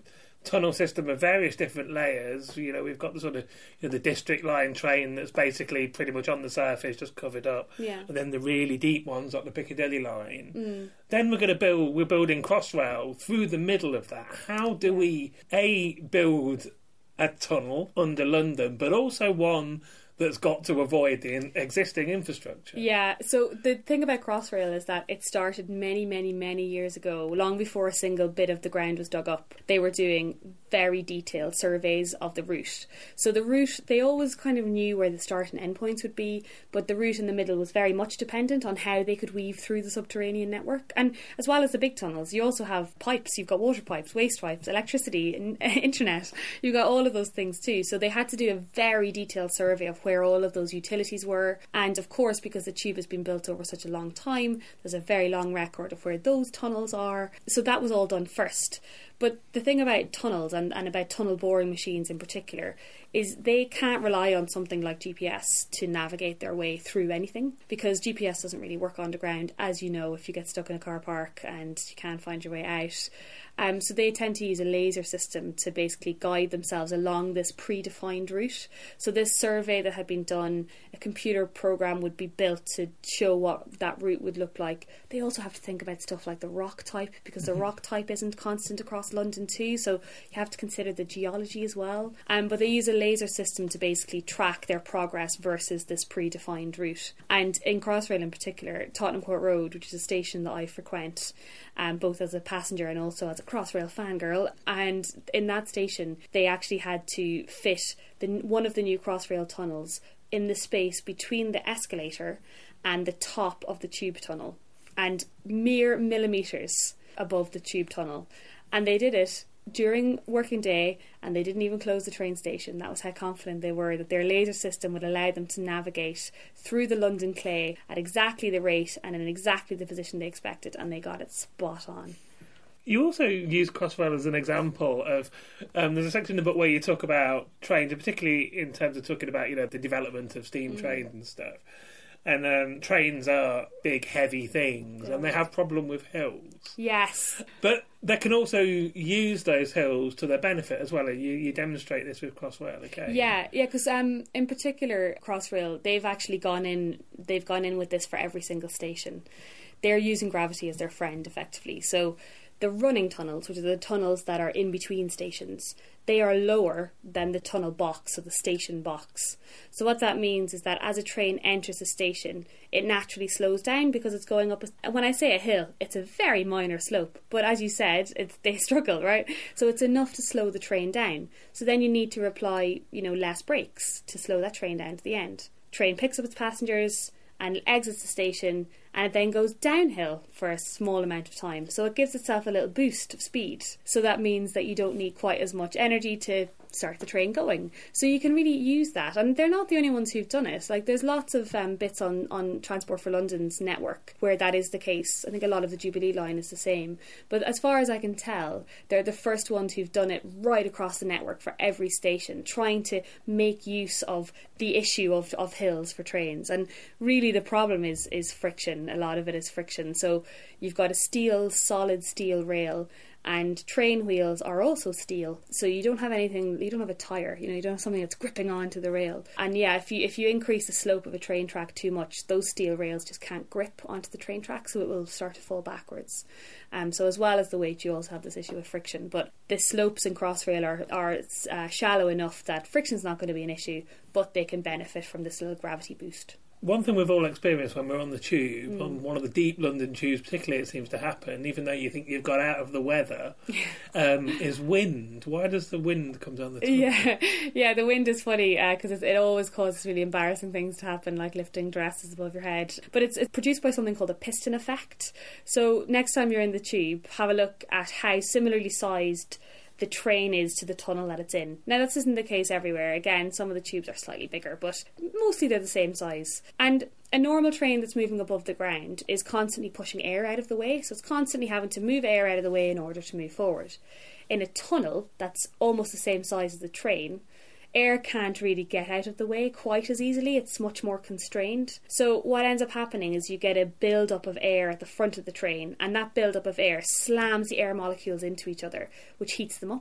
tunnel system of various different layers. You know, we've got the sort of you know, the district line train that's basically pretty much on the surface, just covered up. Yeah. And then the really deep ones like the Piccadilly line. Mm. Then we're going to build, we're building Crossrail through the middle of that. How do we, A, build a tunnel under London, but also one that's got to avoid the in- existing infrastructure? Yeah, so the thing about Crossrail is that it started many, many, many years ago, long before a single bit of the ground was dug up. They were doing very detailed surveys of the route. So the route, they always kind of knew where the start and end points would be, but the route in the middle was very much dependent on how they could weave through the subterranean network. And as well as the big tunnels, you also have pipes. You've got water pipes, waste pipes, electricity, and internet. You've got all of those things too. So they had to do a very detailed survey of where all of those utilities were. And of course, because the tube has been built over such a long time, there's a very long record of where those tunnels are. So that was all done first. But the thing about tunnels and, and about tunnel boring machines in particular is they can't rely on something like G P S to navigate their way through anything, because G P S doesn't really work underground, as you know, if you get stuck in a car park and you can't find your way out. Um, so they tend to use a laser system to basically guide themselves along this predefined route. So this survey that had been done, a computer program would be built to show what that route would look like. They also have to think about stuff like the rock type, because the rock type isn't constant across London too, so you have to consider the geology as well. Um, but they use a laser system to basically track their progress versus this predefined route. And in Crossrail in particular, Tottenham Court Road, which is a station that I frequent, um, both as a passenger and also as a Crossrail fangirl, and in that station they actually had to fit the, one of the new Crossrail tunnels in the space between the escalator and the top of the tube tunnel, and mere millimetres above the tube tunnel. And they did it during working day, and they didn't even close the train station. That was how confident they were that their laser system would allow them to navigate through the London clay at exactly the rate and in exactly the position they expected, and they got it spot on. You also use Crossrail as an example of, um, there's a section in the book where you talk about trains, and particularly in terms of talking about, you know, the development of steam mm. trains and stuff. And um, trains are big, heavy things, and they have problem with hills. Yes. But they can also use those hills to their benefit as well. You, you demonstrate this with Crossrail, okay? Yeah, yeah, because um, in particular, Crossrail, they've actually gone in, they've gone in with this for every single station. They're using gravity as their friend, effectively. So the running tunnels, which are the tunnels that are in between stations, they are lower than the tunnel box, so the station box. So what that means is that as a train enters a station, it naturally slows down because it's going up. A, when I say a hill, it's a very minor slope. But as you said, it's, they struggle, right? So it's enough to slow the train down. So then you need to apply, you know, less brakes to slow that train down to the end. Train picks up its passengers and exits the station, and it then goes downhill for a small amount of time. So it gives itself a little boost of speed. So that means that you don't need quite as much energy to start the train going. So you can really use that. And they're not the only ones who've done it. Like, there's lots of um, bits on, on Transport for London's network where that is the case. I think a lot of the Jubilee line is the same. But as far as I can tell, they're the first ones who've done it right across the network for every station, trying to make use of the issue of, of hills for trains. And really the problem is, is friction. A lot of it is friction. So you've got a steel, solid steel rail, and train wheels are also steel, so you don't have anything, you don't have a tyre, you know, you don't have something that's gripping onto the rail. And yeah, if you if you increase the slope of a train track too much, those steel rails just can't grip onto the train track, so it will start to fall backwards. Um, so as well as the weight, you also have this issue of friction. But the slopes in Crossrail are, are uh, shallow enough that friction's not going to be an issue, but they can benefit from this little gravity boost. One thing we've all experienced when we're on the tube, mm. on one of the deep London tubes particularly, it seems to happen, even though you think you've got out of the weather, um, is wind. Why does the wind come down the tunnel? Yeah, yeah, the wind is funny because uh, it always causes really embarrassing things to happen, like lifting dresses above your head. But it's, it's produced by something called a piston effect. So next time you're in the tube, have a look at how similarly sized the train is to the tunnel that it's in. Now, this isn't the case everywhere. Again, some of the tubes are slightly bigger, but mostly they're the same size. And a normal train that's moving above the ground is constantly pushing air out of the way, so it's constantly having to move air out of the way in order to move forward. In a tunnel that's almost the same size as the train, air can't really get out of the way quite as easily. It's much more constrained. So what ends up happening is you get a build-up of air at the front of the train, and that build-up of air slams the air molecules into each other, which heats them up.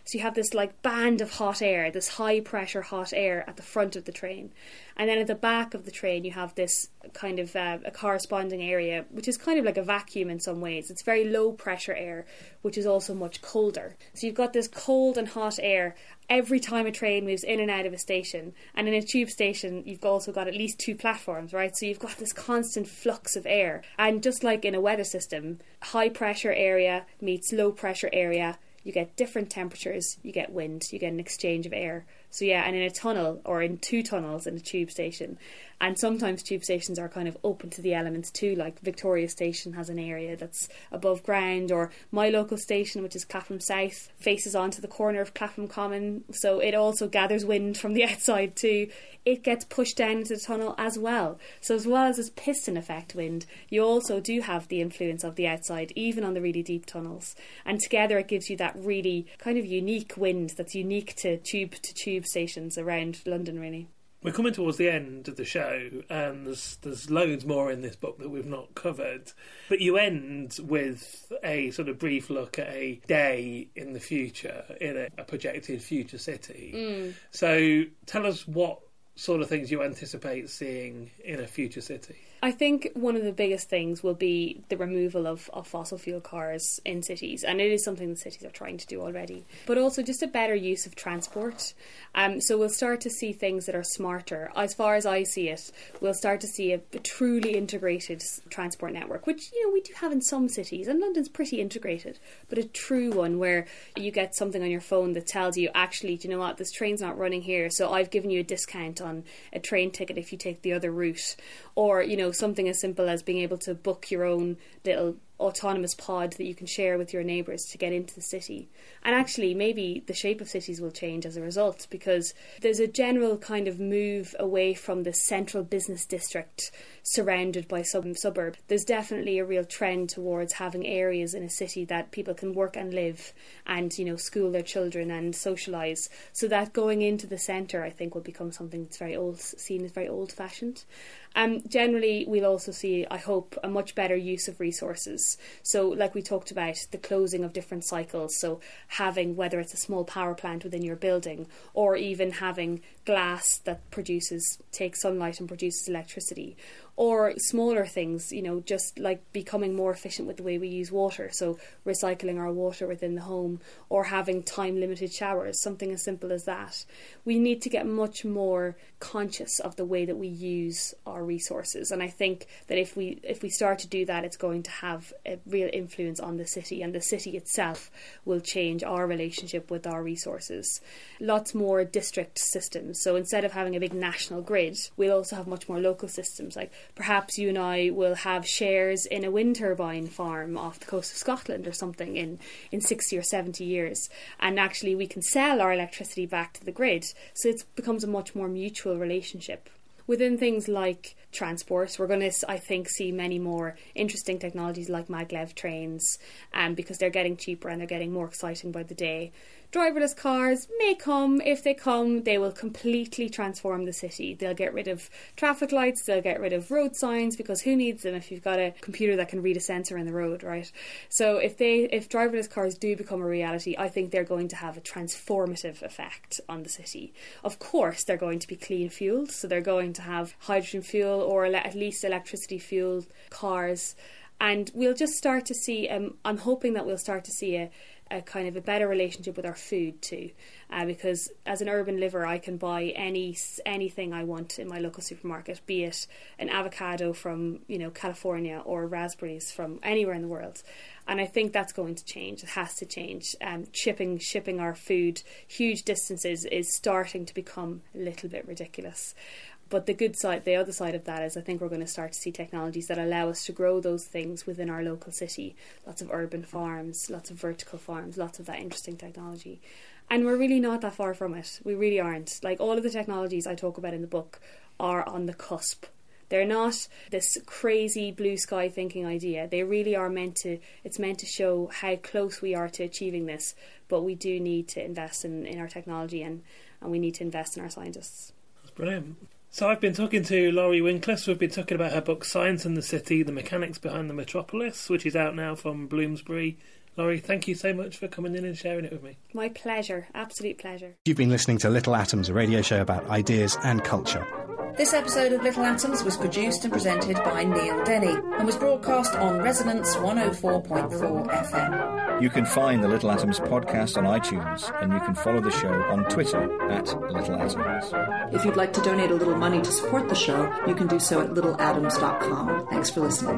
So you have this like band of hot air, this high pressure hot air at the front of the train. And then at the back of the train, you have this kind of uh, a corresponding area, which is kind of like a vacuum in some ways. It's very low pressure air, which is also much colder. So you've got this cold and hot air every time a train moves in and out of a station. And in a tube station, you've also got at least two platforms, right? So you've got this constant flux of air. And just like in a weather system, high pressure area meets low pressure area, you get different temperatures, you get wind, you get an exchange of air. So yeah, and in a tunnel or in two tunnels in a tube station, and sometimes tube stations are kind of open to the elements too, like Victoria Station has an area that's above ground, or my local station, which is Clapham South, faces onto the corner of Clapham Common, so it also gathers wind from the outside too. It gets pushed down into the tunnel as well. So as well as this piston effect wind, you also do have the influence of the outside, even on the really deep tunnels. And together it gives you that really kind of unique wind that's unique to tube-to-tube stations around London, really. We're coming towards the end of the show, and there's there's loads more in this book that we've not covered. But you end with a sort of brief look at a day in the future, in a, a projected future city. Mm. So tell us what sort of things you anticipate seeing in a future city. I think one of the biggest things will be the removal of, of fossil fuel cars in cities, and it is something the cities are trying to do already. But also just a better use of transport. Um, so we'll start to see things that are smarter. As far as I see it, we'll start to see a, a truly integrated transport network, which, you know, we do have in some cities, and London's pretty integrated, but a true one where you get something on your phone that tells you, actually, do you know what, this train's not running here, so I've given you a discount on a train ticket if you take the other route. Or, you know, something as simple as being able to book your own little autonomous pod that you can share with your neighbours to get into the city. And actually, maybe the shape of cities will change as a result, because there's a general kind of move away from the central business district surrounded by some suburb. There's definitely a real trend towards having areas in a city that people can work and live and, you know, school their children and socialise. So that going into the centre, I think, will become something that's very old, seen as very old-fashioned. Um, generally, we'll also see, I hope, a much better use of resources. So, like we talked about, the closing of different cycles. So, having, whether it's a small power plant within your building, or even having glass that produces, takes sunlight and produces electricity. Or smaller things, you know, just like becoming more efficient with the way we use water. So recycling our water within the home, or having time-limited showers, something as simple as that. We need to get much more conscious of the way that we use our resources. And I think that if we if we start to do that, it's going to have a real influence on the city, and the city itself will change our relationship with our resources. Lots more district systems. So instead of having a big national grid, we'll also have much more local systems. Like perhaps you and I will have shares in a wind turbine farm off the coast of Scotland or something in, in sixty or seventy years. And actually we can sell our electricity back to the grid. So it becomes a much more mutual relationship. Within things like transport, we're going to, I think, see many more interesting technologies like maglev trains, um, because they're getting cheaper and they're getting more exciting by the day. Driverless cars may come. If they come, they will completely transform the city. They'll get rid of traffic lights, they'll get rid of road signs, because who needs them if you've got a computer that can read a sensor in the road, right? So if they, if driverless cars do become a reality, I think they're going to have a transformative effect on the city. Of course, they're going to be clean fueled, so they're going to have hydrogen fuel or at least electricity fueled cars. And we'll just start to see, um, I'm hoping that we'll start to see a a kind of a better relationship with our food too, uh, because as an urban liver I can buy any anything I want in my local supermarket, be it an avocado from, you know, California or raspberries from anywhere in the world. And I think that's going to change. It has to change. Um, shipping shipping our food huge distances is starting to become a little bit ridiculous. But the good side, the other side of that is I think we're going to start to see technologies that allow us to grow those things within our local city. Lots of urban farms, lots of vertical farms, lots of that interesting technology. And we're really not that far from it. We really aren't. Like, all of the technologies I talk about in the book are on the cusp. They're not this crazy blue sky thinking idea. They really are meant to, it's meant to show how close we are to achieving this. But we do need to invest in, in our technology, and, and we need to invest in our scientists. That's brilliant. So I've been talking to Laurie Winkliss. We've been talking about her book Science and the City, The Mechanics Behind the Metropolis, which is out now from Bloomsbury Laurie, thank you so much for coming in and sharing it with me. My pleasure. Absolute pleasure. You've been listening to Little Atoms, a radio show about ideas and culture. This episode of Little Atoms was produced and presented by Neil Denny and was broadcast on Resonance one oh four point four F M. You can find the Little Atoms podcast on iTunes, and you can follow the show on Twitter at Little Atoms. If you'd like to donate a little money to support the show, you can do so at little atoms dot com. Thanks for listening.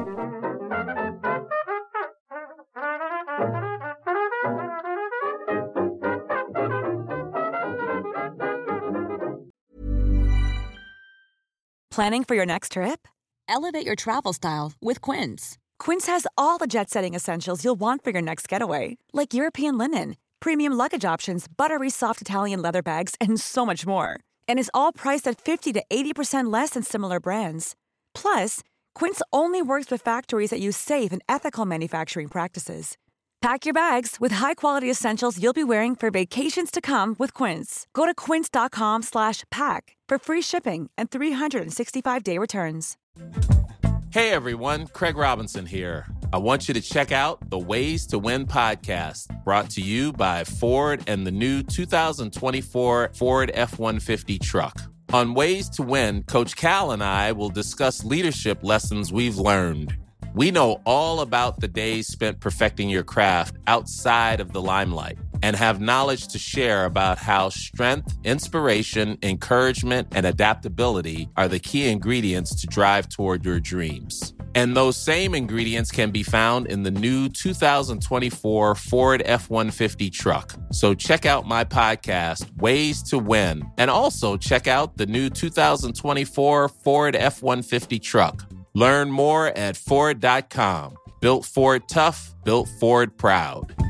Planning for your next trip? Elevate your travel style with Quince. Quince has all the jet-setting essentials you'll want for your next getaway, like European linen, premium luggage options, buttery soft Italian leather bags, and so much more. And is all priced at fifty to eighty percent less than similar brands. Plus, Quince only works with factories that use safe and ethical manufacturing practices. Pack your bags with high-quality essentials you'll be wearing for vacations to come with Quince. Go to quince.com slash pack for free shipping and three sixty-five day returns. Hey everyone, Craig Robinson here. I want you to check out the Ways to Win podcast, brought to you by Ford and the new two thousand twenty-four Ford F one fifty truck. On Ways to Win, Coach Cal and I will discuss leadership lessons we've learned. We know all about the days spent perfecting your craft outside of the limelight and have knowledge to share about how strength, inspiration, encouragement, and adaptability are the key ingredients to drive toward your dreams. And those same ingredients can be found in the new two thousand twenty-four Ford F one fifty truck. So check out my podcast, Ways to Win, and also check out the new two thousand twenty-four Ford F one fifty truck. Learn more at Ford dot com. Built Ford tough, built Ford proud.